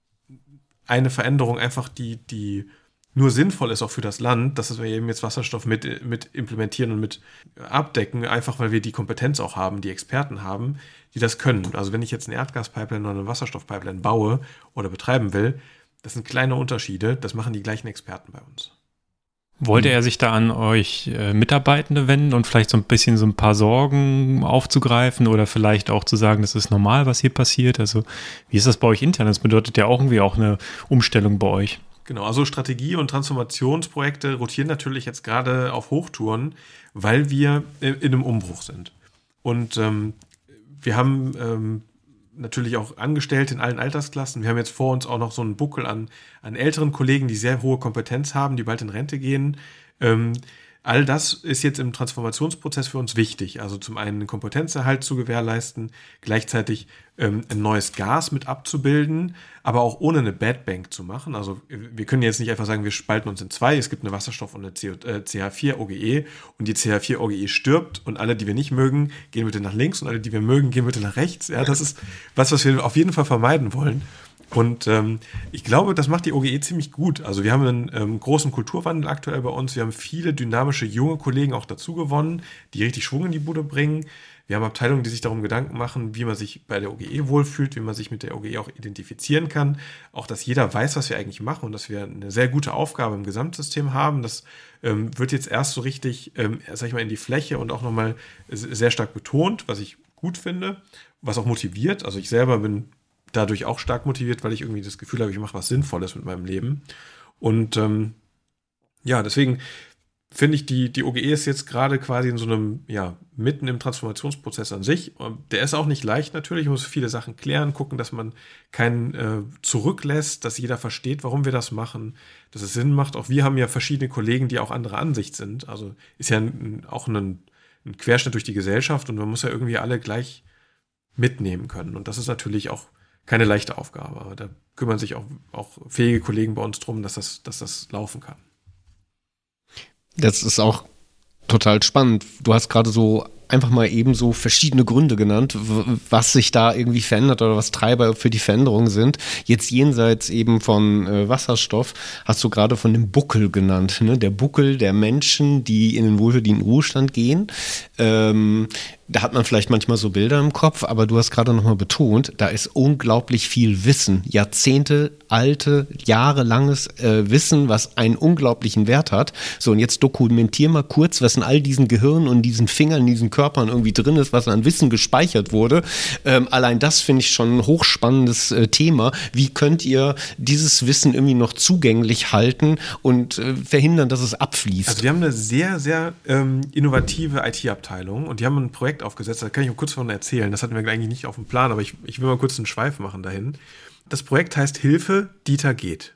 eine Veränderung, einfach die, die nur sinnvoll ist auch für das Land, dass wir eben jetzt Wasserstoff mit, mit implementieren und mit abdecken, einfach weil wir die Kompetenz auch haben, die Experten haben, die das können. Also wenn ich jetzt eine Erdgaspipeline oder eine Wasserstoffpipeline baue oder betreiben will, das sind kleine Unterschiede, das machen die gleichen Experten bei uns. Wollte er sich da an euch äh, Mitarbeitende wenden und vielleicht so ein bisschen so ein paar Sorgen aufzugreifen oder vielleicht auch zu sagen, das ist normal, was hier passiert? Also wie ist das bei euch intern? Das bedeutet ja auch irgendwie auch eine Umstellung bei euch. Genau, also Strategie- und Transformationsprojekte rotieren natürlich jetzt gerade auf Hochtouren, weil wir in einem Umbruch sind. Und ähm, wir haben ähm, natürlich auch Angestellte in allen Altersklassen. Wir haben jetzt vor uns auch noch so einen Buckel an, an älteren Kollegen, die sehr hohe Kompetenz haben, die bald in Rente gehen. Ähm, all das ist jetzt im Transformationsprozess für uns wichtig. Also zum einen einen Kompetenzerhalt zu gewährleisten, gleichzeitig ähm, ein neues Gas mit abzubilden, aber auch ohne eine Bad Bank zu machen. Also wir können jetzt nicht einfach sagen, wir spalten uns in zwei. Es gibt eine Wasserstoff- und eine C H vier O G E und die C H vier O G E stirbt und alle, die wir nicht mögen, gehen bitte nach links und alle, die wir mögen, gehen bitte nach rechts. Ja, das ist was, was wir auf jeden Fall vermeiden wollen. Und ähm, ich glaube, das macht die O G E ziemlich gut. Also wir haben einen ähm, großen Kulturwandel aktuell bei uns. Wir haben viele dynamische junge Kollegen auch dazu gewonnen, die richtig Schwung in die Bude bringen. Wir haben Abteilungen, die sich darum Gedanken machen, wie man sich bei der O G E wohlfühlt, wie man sich mit der O G E auch identifizieren kann. Auch, dass jeder weiß, was wir eigentlich machen und dass wir eine sehr gute Aufgabe im Gesamtsystem haben. Das ähm, wird jetzt erst so richtig, ähm, sag ich mal, in die Fläche und auch nochmal sehr stark betont, was ich gut finde, was auch motiviert. Also ich selber bin dadurch auch stark motiviert, weil ich irgendwie das Gefühl habe, ich mache was Sinnvolles mit meinem Leben. Und ähm, ja, deswegen finde ich, die, die O G E ist jetzt gerade quasi in so einem, ja, mitten im Transformationsprozess an sich. Der ist auch nicht leicht natürlich, man muss viele Sachen klären, gucken, dass man keinen äh, zurücklässt, dass jeder versteht, warum wir das machen, dass es Sinn macht. Auch wir haben ja verschiedene Kollegen, die auch anderer Ansicht sind. Also ist ja ein, auch ein, ein Querschnitt durch die Gesellschaft und man muss ja irgendwie alle gleich mitnehmen können. Und das ist natürlich auch keine leichte Aufgabe. Aber da kümmern sich auch, auch fähige Kollegen bei uns drum, dass das, dass das laufen kann. Das ist auch total spannend. Du hast gerade so einfach mal eben so verschiedene Gründe genannt, was sich da irgendwie verändert oder was Treiber für die Veränderung sind. Jetzt jenseits eben von äh, Wasserstoff hast du gerade von dem Buckel genannt, ne? Der Buckel der Menschen, die in den wohlverdienten Ruhestand gehen. Ähm, da hat man vielleicht manchmal so Bilder im Kopf, aber du hast gerade nochmal betont, da ist unglaublich viel Wissen, Jahrzehnte alte, jahrelanges äh, Wissen, was einen unglaublichen Wert hat. So, und jetzt dokumentier mal kurz, was in all diesen Gehirnen und diesen Fingern, in diesen Körpern irgendwie drin ist, was an Wissen gespeichert wurde. Ähm, allein das finde ich schon ein hochspannendes äh, Thema. Wie könnt ihr dieses Wissen irgendwie noch zugänglich halten und äh, verhindern, dass es abfließt? Also wir haben eine sehr, sehr ähm, innovative I T-Abteilung und die haben ein Projekt aufgesetzt, da kann ich auch kurz von erzählen. Das hatten wir eigentlich nicht auf dem Plan, aber ich, ich will mal kurz einen Schweif machen dahin. Das Projekt heißt Hilfe, Dieter geht.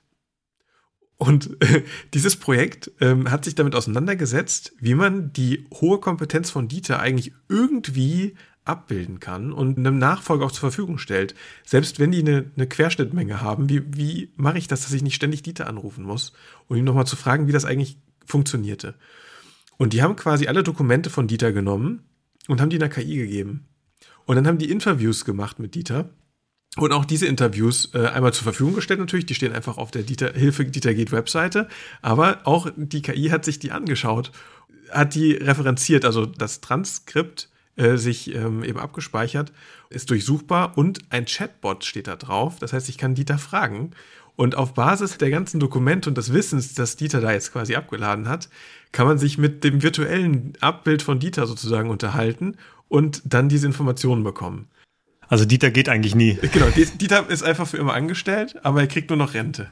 Und äh, dieses Projekt ähm, hat sich damit auseinandergesetzt, wie man die hohe Kompetenz von Dieter eigentlich irgendwie abbilden kann und einem Nachfolger auch zur Verfügung stellt. Selbst wenn die eine, eine Querschnittmenge haben, wie, wie mache ich das, dass ich nicht ständig Dieter anrufen muss, um ihn nochmal zu fragen, wie das eigentlich funktionierte. Und die haben quasi alle Dokumente von Dieter genommen und haben die einer K I gegeben. Und dann haben die Interviews gemacht mit Dieter. Und auch diese Interviews äh, einmal zur Verfügung gestellt natürlich, die stehen einfach auf der Dieter, Hilfe Dieter geht Webseite, aber auch die K I hat sich die angeschaut, hat die referenziert, also das Transkript äh, sich ähm, eben abgespeichert, ist durchsuchbar und ein Chatbot steht da drauf, das heißt, ich kann Dieter fragen und auf Basis der ganzen Dokumente und des Wissens, das Dieter da jetzt quasi abgeladen hat, kann man sich mit dem virtuellen Abbild von Dieter sozusagen unterhalten und dann diese Informationen bekommen. Also Dieter geht eigentlich nie. Genau, Dieter ist einfach für immer angestellt, aber er kriegt nur noch Rente.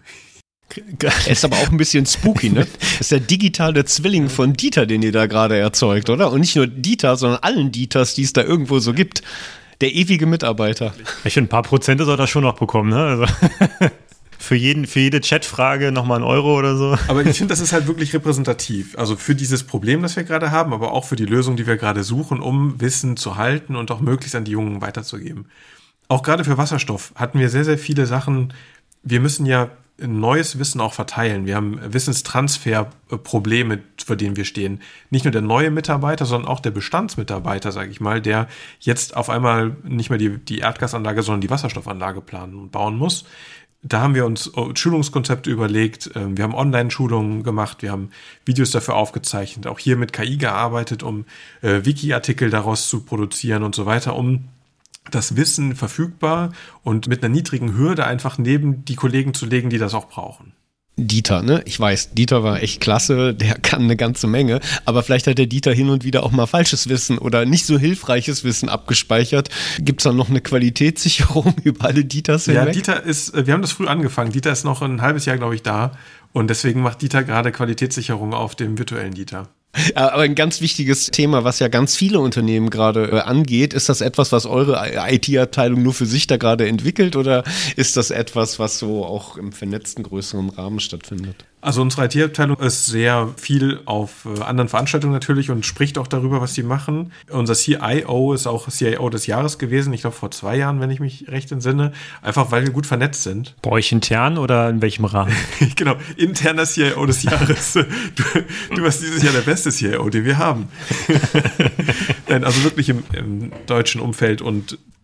Er ist aber auch ein bisschen spooky, ne? Das ist der digitale Zwilling von Dieter, den ihr da gerade erzeugt, oder? Und nicht nur Dieter, sondern allen Dieters, die es da irgendwo so gibt. Der ewige Mitarbeiter. Ich finde, ein paar Prozente soll er schon noch bekommen, ne? Also für, jeden, für jede Chatfrage nochmal einen Euro oder so. Aber ich finde, das ist halt wirklich repräsentativ. Also für dieses Problem, das wir gerade haben, aber auch für die Lösung, die wir gerade suchen, um Wissen zu halten und auch möglichst an die Jungen weiterzugeben. Auch gerade für Wasserstoff hatten wir sehr, sehr viele Sachen. Wir müssen ja neues Wissen auch verteilen. Wir haben Wissenstransferprobleme, vor denen wir stehen. Nicht nur der neue Mitarbeiter, sondern auch der Bestandsmitarbeiter, sage ich mal, der jetzt auf einmal nicht mehr die, die Erdgasanlage, sondern die Wasserstoffanlage planen und bauen muss. Da haben wir uns Schulungskonzepte überlegt, wir haben Online-Schulungen gemacht, wir haben Videos dafür aufgezeichnet, auch hier mit K I gearbeitet, um äh, Wiki-Artikel daraus zu produzieren und so weiter, um das Wissen verfügbar und mit einer niedrigen Hürde einfach neben die Kollegen zu legen, die das auch brauchen. Dieter, ne? Ich weiß, Dieter war echt klasse, der kann eine ganze Menge, aber vielleicht hat der Dieter hin und wieder auch mal falsches Wissen oder nicht so hilfreiches Wissen abgespeichert. Gibt es da noch eine Qualitätssicherung über alle Dieters hinweg? Ja, Dieter ist, wir haben das früh angefangen, Dieter ist noch ein halbes Jahr, glaube ich, da und deswegen macht Dieter gerade Qualitätssicherung auf dem virtuellen Dieter. Aber ein ganz wichtiges Thema, was ja ganz viele Unternehmen gerade äh, angeht, ist das etwas, was eure I T-Abteilung nur für sich da gerade entwickelt oder ist das etwas, was so auch im vernetzten größeren Rahmen stattfindet? Also unsere I T-Abteilung ist sehr viel auf äh, anderen Veranstaltungen natürlich und spricht auch darüber, was die machen. Unser C I O ist auch C I O des Jahres gewesen, ich glaube vor zwei Jahren, wenn ich mich recht entsinne, einfach weil wir gut vernetzt sind. Bei euch intern oder in welchem Rahmen? Genau, interner C I O des Jahres. Du, du warst dieses Jahr der beste C I O, den wir haben. Nein, also wirklich im, im deutschen Umfeld und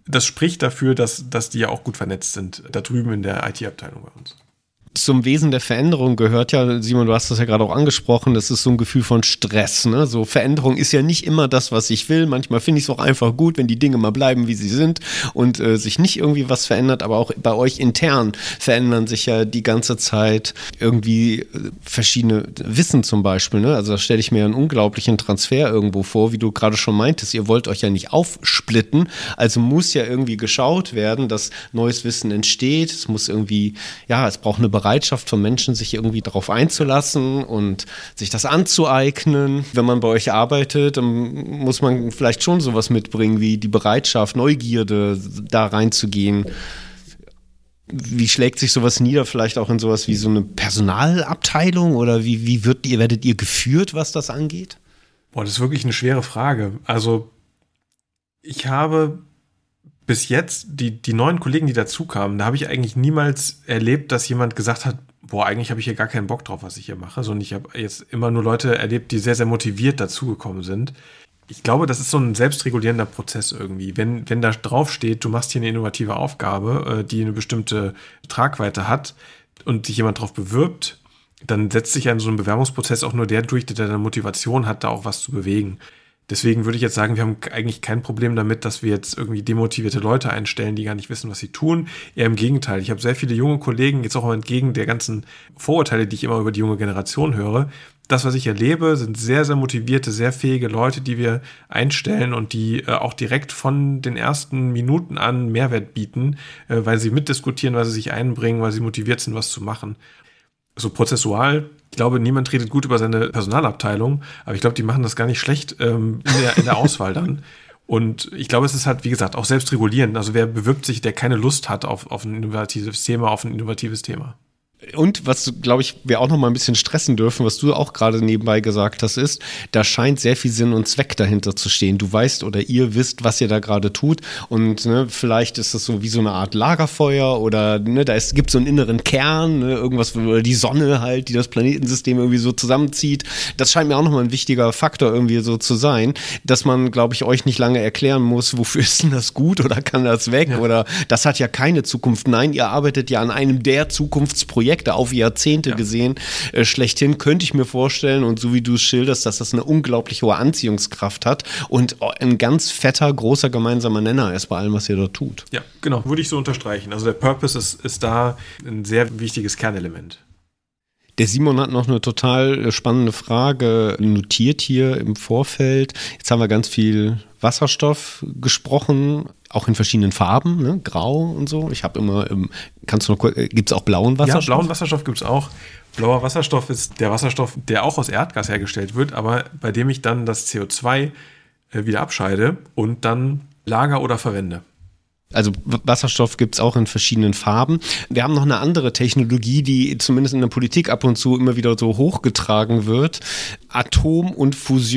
das spricht dafür, dass, dass die ja auch gut vernetzt sind, da drüben in der I T-Abteilung bei uns. Zum Wesen der Veränderung gehört ja, Simon, du hast das ja gerade auch angesprochen, das ist so ein Gefühl von Stress. Ne? So Veränderung ist ja nicht immer das, was ich will. Manchmal finde ich es auch einfach gut, wenn die Dinge mal bleiben, wie sie sind und äh, sich nicht irgendwie was verändert. Aber auch bei euch intern verändern sich ja die ganze Zeit irgendwie äh, verschiedene Wissen zum Beispiel. Ne? Also da stelle ich mir einen unglaublichen Transfer irgendwo vor, wie du gerade schon meintest. Ihr wollt euch ja nicht aufsplitten. Also muss ja irgendwie geschaut werden, dass neues Wissen entsteht. Es muss irgendwie, ja, es braucht eine Bereitschaft von Menschen, sich irgendwie darauf einzulassen und sich das anzueignen. Wenn man bei euch arbeitet, dann muss man vielleicht schon sowas mitbringen wie die Bereitschaft, Neugierde, da reinzugehen. Wie schlägt sich sowas nieder? Vielleicht auch in sowas wie so eine Personalabteilung oder wie, wie wird ihr, werdet ihr geführt, was das angeht? Boah, das ist wirklich eine schwere Frage. Also ich habe bis jetzt, die, die neuen Kollegen, die dazu kamen, da habe ich eigentlich niemals erlebt, dass jemand gesagt hat, boah, eigentlich habe ich hier gar keinen Bock drauf, was ich hier mache, sondern ich habe jetzt immer nur Leute erlebt, die sehr, sehr motiviert dazugekommen sind. Ich glaube, das ist so ein selbstregulierender Prozess irgendwie. Wenn, wenn da drauf steht, du machst hier eine innovative Aufgabe, die eine bestimmte Tragweite hat und sich jemand drauf bewirbt, dann setzt sich ja in so einem Bewerbungsprozess auch nur der durch, der eine Motivation hat, da auch was zu bewegen. Deswegen würde ich jetzt sagen, wir haben eigentlich kein Problem damit, dass wir jetzt irgendwie demotivierte Leute einstellen, die gar nicht wissen, was sie tun. Eher im Gegenteil. Ich habe sehr viele junge Kollegen, jetzt auch entgegen der ganzen Vorurteile, die ich immer über die junge Generation höre. Das, was ich erlebe, sind sehr, sehr motivierte, sehr fähige Leute, die wir einstellen und die äh, auch direkt von den ersten Minuten an Mehrwert bieten, äh, weil sie mitdiskutieren, weil sie sich einbringen, weil sie motiviert sind, was zu machen. So prozessual, ich glaube, niemand redet gut über seine Personalabteilung, aber ich glaube, die machen das gar nicht schlecht ähm, in, der, in der Auswahl dann. Und ich glaube, es ist halt, wie gesagt, auch selbstregulierend. Also wer bewirbt sich, der keine Lust hat auf, auf ein innovatives Thema, auf ein innovatives Thema. Und was, glaube ich, wir auch noch mal ein bisschen stressen dürfen, was du auch gerade nebenbei gesagt hast, ist, da scheint sehr viel Sinn und Zweck dahinter zu stehen. Du weißt oder ihr wisst, was ihr da gerade tut und ne, vielleicht ist das so wie so eine Art Lagerfeuer oder ne, da gibt es so einen inneren Kern, ne, irgendwas, oder die Sonne halt, die das Planetensystem irgendwie so zusammenzieht. Das scheint mir auch noch mal ein wichtiger Faktor irgendwie so zu sein, dass man, glaube ich, euch nicht lange erklären muss, wofür ist denn das gut oder kann das weg ja. Oder das hat ja keine Zukunft. Nein, ihr arbeitet ja an einem der Zukunftsprojekte auf Jahrzehnte ja. gesehen, äh, schlechthin könnte ich mir vorstellen und so wie du es schilderst, dass das eine unglaublich hohe Anziehungskraft hat und ein ganz fetter, großer gemeinsamer Nenner ist bei allem, was ihr dort tut. Ja, genau, würde ich so unterstreichen. Also der Purpose ist, ist da ein sehr wichtiges Kernelement. Der Simon hat noch eine total spannende Frage notiert hier im Vorfeld. Jetzt haben wir ganz viel Wasserstoff gesprochen, auch in verschiedenen Farben, ne? Grau und so. Ich habe immer, kannst du noch kurz, gibt es auch blauen Wasserstoff? Ja, blauen Wasserstoff gibt es auch. Blauer Wasserstoff ist der Wasserstoff, der auch aus Erdgas hergestellt wird, aber bei dem ich dann das C O zwei wieder abscheide und dann lager oder verwende. Also Wasserstoff gibt es auch in verschiedenen Farben. Wir haben noch eine andere Technologie, die zumindest in der Politik ab und zu immer wieder so hochgetragen wird. Atom- und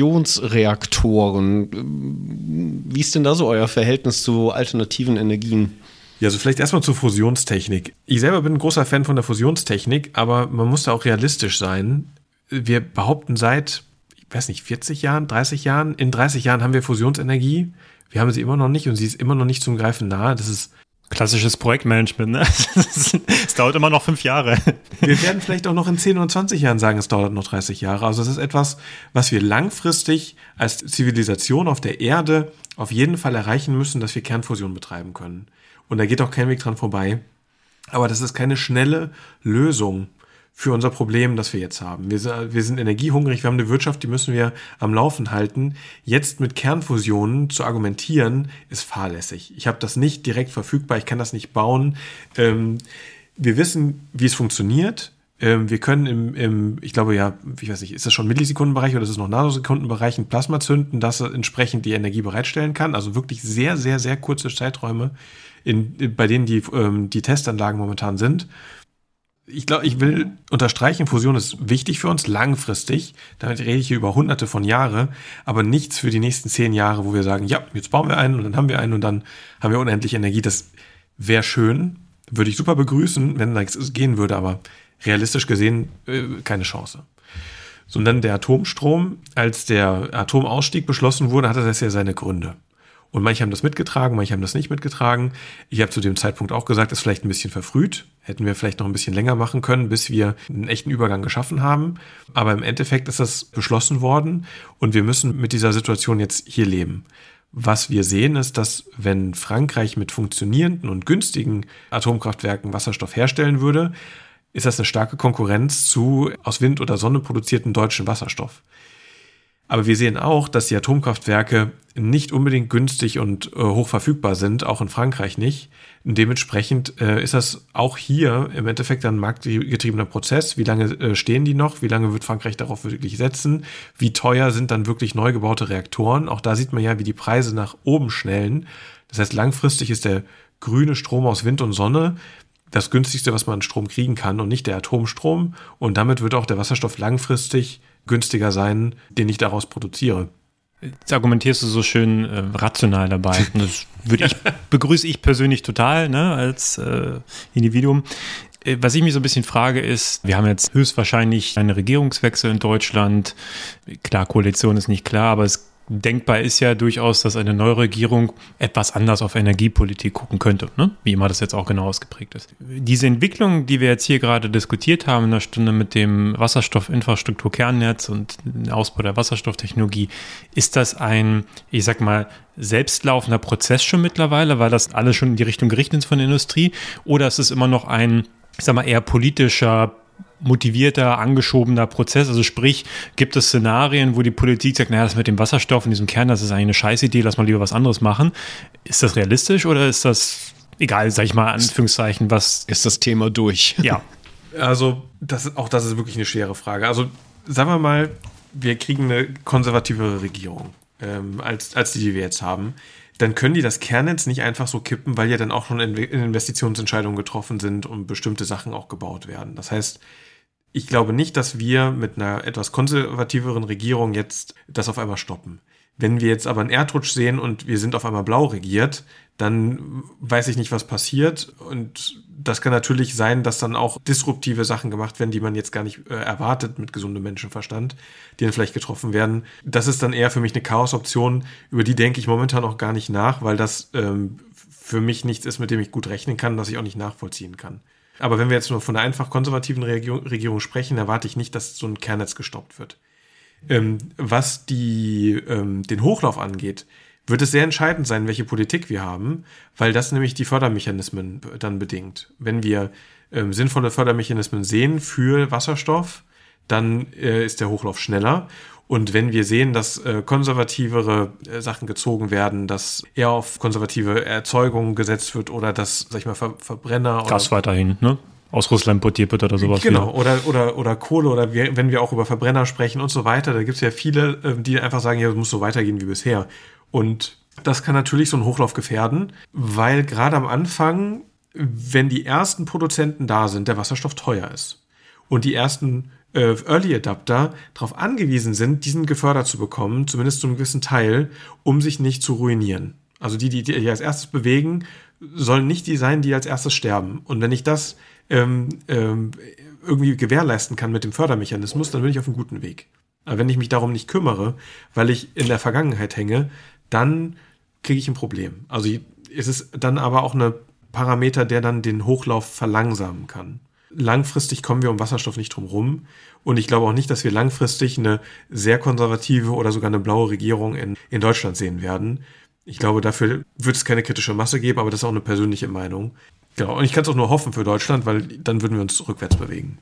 Fusionsreaktoren. Wie ist denn da so euer Verhältnis zu alternativen Energien? Ja, also vielleicht erstmal zur Fusionstechnik. Ich selber bin ein großer Fan von der Fusionstechnik, aber man muss da auch realistisch sein. Wir behaupten seit, ich weiß nicht, vierzig Jahren, dreißig Jahren, in dreißig Jahren haben wir Fusionsenergie. Wir haben sie immer noch nicht und sie ist immer noch nicht zum Greifen nahe. Das ist klassisches Projektmanagement, ne? Es dauert immer noch fünf Jahre. Wir werden vielleicht auch noch in zehn oder zwanzig Jahren sagen, es dauert noch dreißig Jahre. Also es ist etwas, was wir langfristig als Zivilisation auf der Erde auf jeden Fall erreichen müssen, dass wir Kernfusion betreiben können. Und da geht auch kein Weg dran vorbei. Aber das ist keine schnelle Lösung für unser Problem, das wir jetzt haben. Wir sind, wir sind energiehungrig, wir haben eine Wirtschaft, die müssen wir am Laufen halten. Jetzt mit Kernfusionen zu argumentieren, ist fahrlässig. Ich habe das nicht direkt verfügbar, ich kann das nicht bauen. Ähm, wir wissen, wie es funktioniert. Ähm, wir können im, im, ich glaube ja, ich weiß nicht, ist das schon Millisekundenbereich oder ist es noch Nanosekundenbereich, ein Plasma zünden, das entsprechend die Energie bereitstellen kann. Also wirklich sehr, sehr, sehr kurze Zeiträume, in, bei denen die, ähm, die Testanlagen momentan sind. Ich glaube, ich will unterstreichen, Fusion ist wichtig für uns langfristig. Damit rede ich hier über hunderte von Jahren, aber nichts für die nächsten zehn Jahre, wo wir sagen, ja, jetzt bauen wir einen und dann haben wir einen und dann haben wir unendlich Energie. Das wäre schön, würde ich super begrüßen, wenn das gehen würde, aber realistisch gesehen äh, keine Chance. Sondern der Atomstrom, als der Atomausstieg beschlossen wurde, hatte das ja seine Gründe. Und manche haben das mitgetragen, manche haben das nicht mitgetragen. Ich habe zu dem Zeitpunkt auch gesagt, ist vielleicht ein bisschen verfrüht. Hätten wir vielleicht noch ein bisschen länger machen können, bis wir einen echten Übergang geschaffen haben. Aber im Endeffekt ist das beschlossen worden und wir müssen mit dieser Situation jetzt hier leben. Was wir sehen ist, dass wenn Frankreich mit funktionierenden und günstigen Atomkraftwerken Wasserstoff herstellen würde, ist das eine starke Konkurrenz zu aus Wind oder Sonne produzierten deutschen Wasserstoff. Aber wir sehen auch, dass die Atomkraftwerke nicht unbedingt günstig und äh, hoch verfügbar sind, auch in Frankreich nicht. Und dementsprechend äh, ist das auch hier im Endeffekt ein marktgetriebener Prozess. Wie lange äh, stehen die noch? Wie lange wird Frankreich darauf wirklich setzen? Wie teuer sind dann wirklich neu gebaute Reaktoren? Auch da sieht man ja, wie die Preise nach oben schnellen. Das heißt, langfristig ist der grüne Strom aus Wind und Sonne das günstigste, was man an Strom kriegen kann und nicht der Atomstrom. Und damit wird auch der Wasserstoff langfristig günstiger sein, den ich daraus produziere. Jetzt argumentierst du so schön äh, rational dabei. Und das würde ich, begrüße ich persönlich total, ne, als äh, Individuum. Äh, was ich mich so ein bisschen frage ist, wir haben jetzt höchstwahrscheinlich einen Regierungswechsel in Deutschland. Klar, Koalition ist nicht klar, aber es denkbar ist ja durchaus, dass eine neue Regierung etwas anders auf Energiepolitik gucken könnte, ne? Wie immer das jetzt auch genau ausgeprägt ist. Diese Entwicklung, die wir jetzt hier gerade diskutiert haben in der Stunde mit dem Wasserstoffinfrastruktur-Kernnetz und dem Ausbau der Wasserstofftechnologie, ist das ein, ich sag mal, selbstlaufender Prozess schon mittlerweile, weil das alles schon in die Richtung gerichtet ist von der Industrie, oder ist es immer noch ein, ich sag mal, eher politischer, motivierter, angeschobener Prozess? Also sprich, gibt es Szenarien, wo die Politik sagt, naja, das mit dem Wasserstoff in diesem Kern, das ist eigentlich eine Scheißidee, lass mal lieber was anderes machen. Ist das realistisch oder ist das, egal, sag ich mal, Anführungszeichen, was... Ist das Thema durch? Ja. Also das ist, auch das ist wirklich eine schwere Frage. Also sagen wir mal, wir kriegen eine konservativere Regierung, ähm, als, als die, die wir jetzt haben. Dann können die das Kernnetz nicht einfach so kippen, weil ja dann auch schon Investitionsentscheidungen getroffen sind und bestimmte Sachen auch gebaut werden. Das heißt, ich glaube nicht, dass wir mit einer etwas konservativeren Regierung jetzt das auf einmal stoppen. Wenn wir jetzt aber einen Erdrutsch sehen und wir sind auf einmal blau regiert, dann weiß ich nicht, was passiert. Und das kann natürlich sein, dass dann auch disruptive Sachen gemacht werden, die man jetzt gar nicht äh, erwartet mit gesundem Menschenverstand, die dann vielleicht getroffen werden. Das ist dann eher für mich eine Chaos-Option, über die denke ich momentan auch gar nicht nach, weil das ähm, für mich nichts ist, mit dem ich gut rechnen kann, das ich auch nicht nachvollziehen kann. Aber wenn wir jetzt nur von einer einfach konservativen Regierung, Regierung sprechen, erwarte ich nicht, dass so ein Kernnetz gestoppt wird. Ähm, was die, ähm, den Hochlauf angeht, wird es sehr entscheidend sein, welche Politik wir haben, weil das nämlich die Fördermechanismen dann bedingt. Wenn wir ähm, sinnvolle Fördermechanismen sehen für Wasserstoff, dann äh, ist der Hochlauf schneller. Und wenn wir sehen, dass äh, konservativere äh, Sachen gezogen werden, dass eher auf konservative Erzeugung gesetzt wird oder dass, sag ich mal, Ver- Verbrenner... Gas oder weiterhin, ne? Aus Russland importiert wird oder sowas. Genau, wieder. oder, oder, oder Kohle oder wir, wenn wir auch über Verbrenner sprechen und so weiter, da gibt es ja viele, die einfach sagen, ja, es muss so weitergehen wie bisher. Und das kann natürlich so einen Hochlauf gefährden, weil gerade am Anfang, wenn die ersten Produzenten da sind, der Wasserstoff teuer ist und die ersten äh, Early Adapter darauf angewiesen sind, diesen gefördert zu bekommen, zumindest zu einem gewissen Teil, um sich nicht zu ruinieren. Also die, die, die als erstes bewegen, sollen nicht die sein, die als erstes sterben. Und wenn ich das ähm, ähm, irgendwie gewährleisten kann mit dem Fördermechanismus, dann bin ich auf einem guten Weg. Aber wenn ich mich darum nicht kümmere, weil ich in der Vergangenheit hänge, dann kriege ich ein Problem. Also es ist dann aber auch ein Parameter, der dann den Hochlauf verlangsamen kann. Langfristig kommen wir um Wasserstoff nicht drum rum. Und ich glaube auch nicht, dass wir langfristig eine sehr konservative oder sogar eine blaue Regierung in, in Deutschland sehen werden. Ich glaube, dafür wird es keine kritische Masse geben, aber das ist auch eine persönliche Meinung. Genau, und ich kann es auch nur hoffen für Deutschland, weil dann würden wir uns rückwärts bewegen.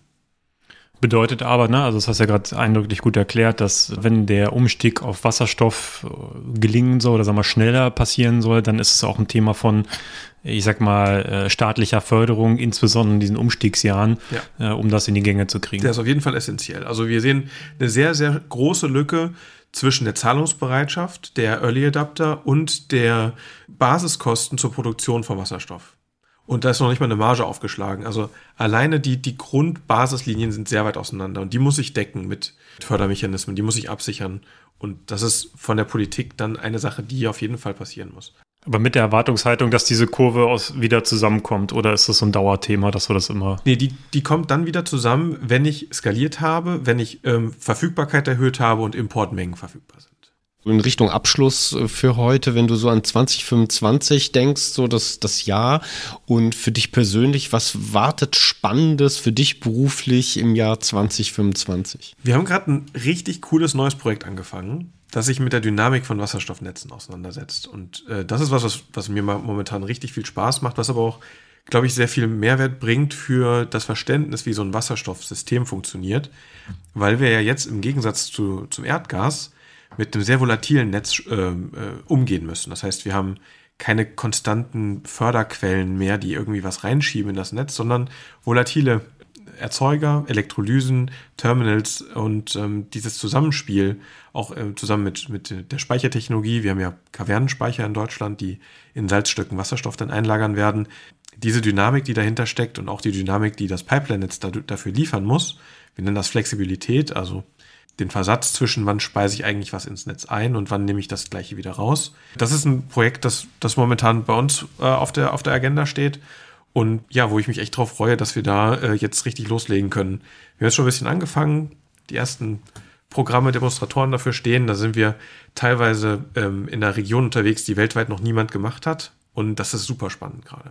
Bedeutet aber, ne, also das hast du ja gerade eindrücklich gut erklärt, dass wenn der Umstieg auf Wasserstoff gelingen soll oder sagen wir schneller passieren soll, dann ist es auch ein Thema von, ich sag mal, staatlicher Förderung, insbesondere in diesen Umstiegsjahren, ja. äh, um das in die Gänge zu kriegen. Der ist auf jeden Fall essentiell. Also wir sehen eine sehr, sehr große Lücke zwischen der Zahlungsbereitschaft der Early Adapter und der Basiskosten zur Produktion von Wasserstoff. Und da ist noch nicht mal eine Marge aufgeschlagen. Also alleine die, die Grundbasislinien sind sehr weit auseinander. Und die muss ich decken mit Fördermechanismen, die muss ich absichern. Und das ist von der Politik dann eine Sache, die auf jeden Fall passieren muss. Aber mit der Erwartungshaltung, dass diese Kurve aus wieder zusammenkommt, oder ist das so ein Dauerthema, dass wir das immer... Nee, die, die kommt dann wieder zusammen, wenn ich skaliert habe, wenn ich ähm, Verfügbarkeit erhöht habe und Importmengen verfügbar sind. In Richtung Abschluss für heute, wenn du so an zwanzig fünfundzwanzig denkst, so das, das Jahr und für dich persönlich, was wartet Spannendes für dich beruflich im Jahr zwanzig fünfundzwanzig? Wir haben gerade ein richtig cooles neues Projekt angefangen, das sich mit der Dynamik von Wasserstoffnetzen auseinandersetzt. Und äh, das ist was, was, was mir momentan richtig viel Spaß macht, was aber auch, glaube ich, sehr viel Mehrwert bringt für das Verständnis, wie so ein Wasserstoffsystem funktioniert, weil wir ja jetzt im Gegensatz zu, zum Erdgas mit einem sehr volatilen Netz äh, äh, umgehen müssen. Das heißt, wir haben keine konstanten Förderquellen mehr, die irgendwie was reinschieben in das Netz, sondern volatile Erzeuger, Elektrolysen, Terminals und ähm, dieses Zusammenspiel, auch äh, zusammen mit, mit der Speichertechnologie. Wir haben ja Kavernenspeicher in Deutschland, die in Salzstöcken Wasserstoff dann einlagern werden. Diese Dynamik, die dahinter steckt und auch die Dynamik, die das Pipeline-Netz da, dafür liefern muss, wir nennen das Flexibilität, also den Versatz zwischen, wann speise ich eigentlich was ins Netz ein und wann nehme ich das Gleiche wieder raus. Das ist ein Projekt, das, das momentan bei uns äh, auf der, auf der Agenda steht und ja, wo ich mich echt drauf freue, dass wir da äh, jetzt richtig loslegen können. Wir haben jetzt schon ein bisschen angefangen, die ersten Programme, Demonstratoren dafür stehen. Da sind wir teilweise ähm, in einer Region unterwegs, die weltweit noch niemand gemacht hat und das ist super spannend gerade.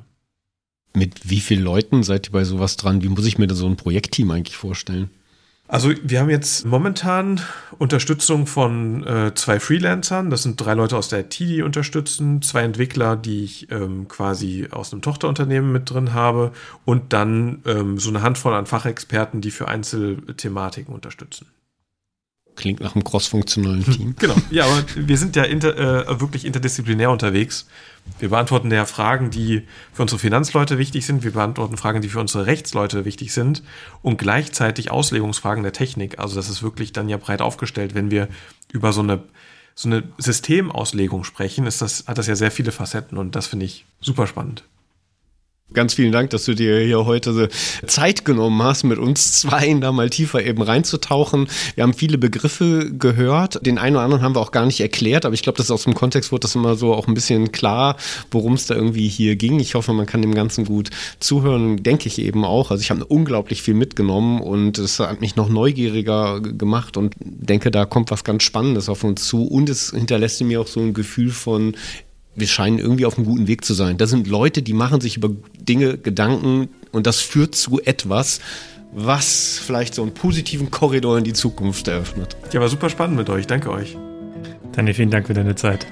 Mit wie vielen Leuten seid ihr bei sowas dran? Wie muss ich mir da so ein Projektteam eigentlich vorstellen? Also wir haben jetzt momentan Unterstützung von äh, zwei Freelancern. Das sind drei Leute aus der I T, die unterstützen, zwei Entwickler, die ich ähm, quasi aus einem Tochterunternehmen mit drin habe und dann ähm, so eine Handvoll an Fachexperten, die für Einzelthematiken unterstützen. Klingt nach einem crossfunktionalen Team. Genau, ja, aber wir sind ja inter, äh, wirklich interdisziplinär unterwegs. Wir beantworten ja Fragen, die für unsere Finanzleute wichtig sind. Wir beantworten Fragen, die für unsere Rechtsleute wichtig sind und gleichzeitig Auslegungsfragen der Technik. Also das ist wirklich dann ja breit aufgestellt. Wenn wir über so eine, so eine Systemauslegung sprechen, ist das, hat das ja sehr viele Facetten und das finde ich super spannend. Ganz vielen Dank, dass du dir hier heute Zeit genommen hast, mit uns zweien da mal tiefer eben reinzutauchen. Wir haben viele Begriffe gehört. Den einen oder anderen haben wir auch gar nicht erklärt, aber ich glaube, dass aus dem Kontext wurde das immer so auch ein bisschen klar, worum es da irgendwie hier ging. Ich hoffe, man kann dem Ganzen gut zuhören, denke ich eben auch. Also ich habe unglaublich viel mitgenommen und es hat mich noch neugieriger gemacht und denke, da kommt was ganz Spannendes auf uns zu und es hinterlässt mir auch so ein Gefühl von, wir scheinen irgendwie auf einem guten Weg zu sein. Da sind Leute, die machen sich über Dinge Gedanken und das führt zu etwas, was vielleicht so einen positiven Korridor in die Zukunft eröffnet. Ja, war super spannend mit euch. Danke euch. Daniel, vielen Dank für deine Zeit.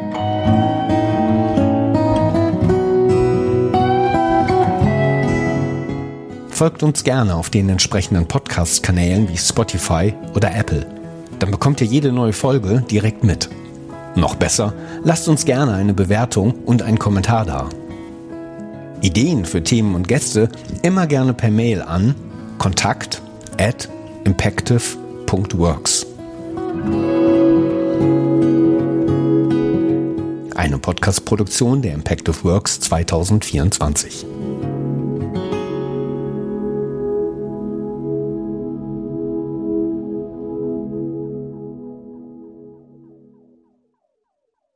Folgt uns gerne auf den entsprechenden Podcast-Kanälen wie Spotify oder Apple. Dann bekommt ihr jede neue Folge direkt mit. Noch besser, lasst uns gerne eine Bewertung und einen Kommentar da. Ideen für Themen und Gäste immer gerne per Mail an kontakt at impactive punkt works. Eine Podcast-Produktion der Impactive Works zwanzig vierundzwanzig.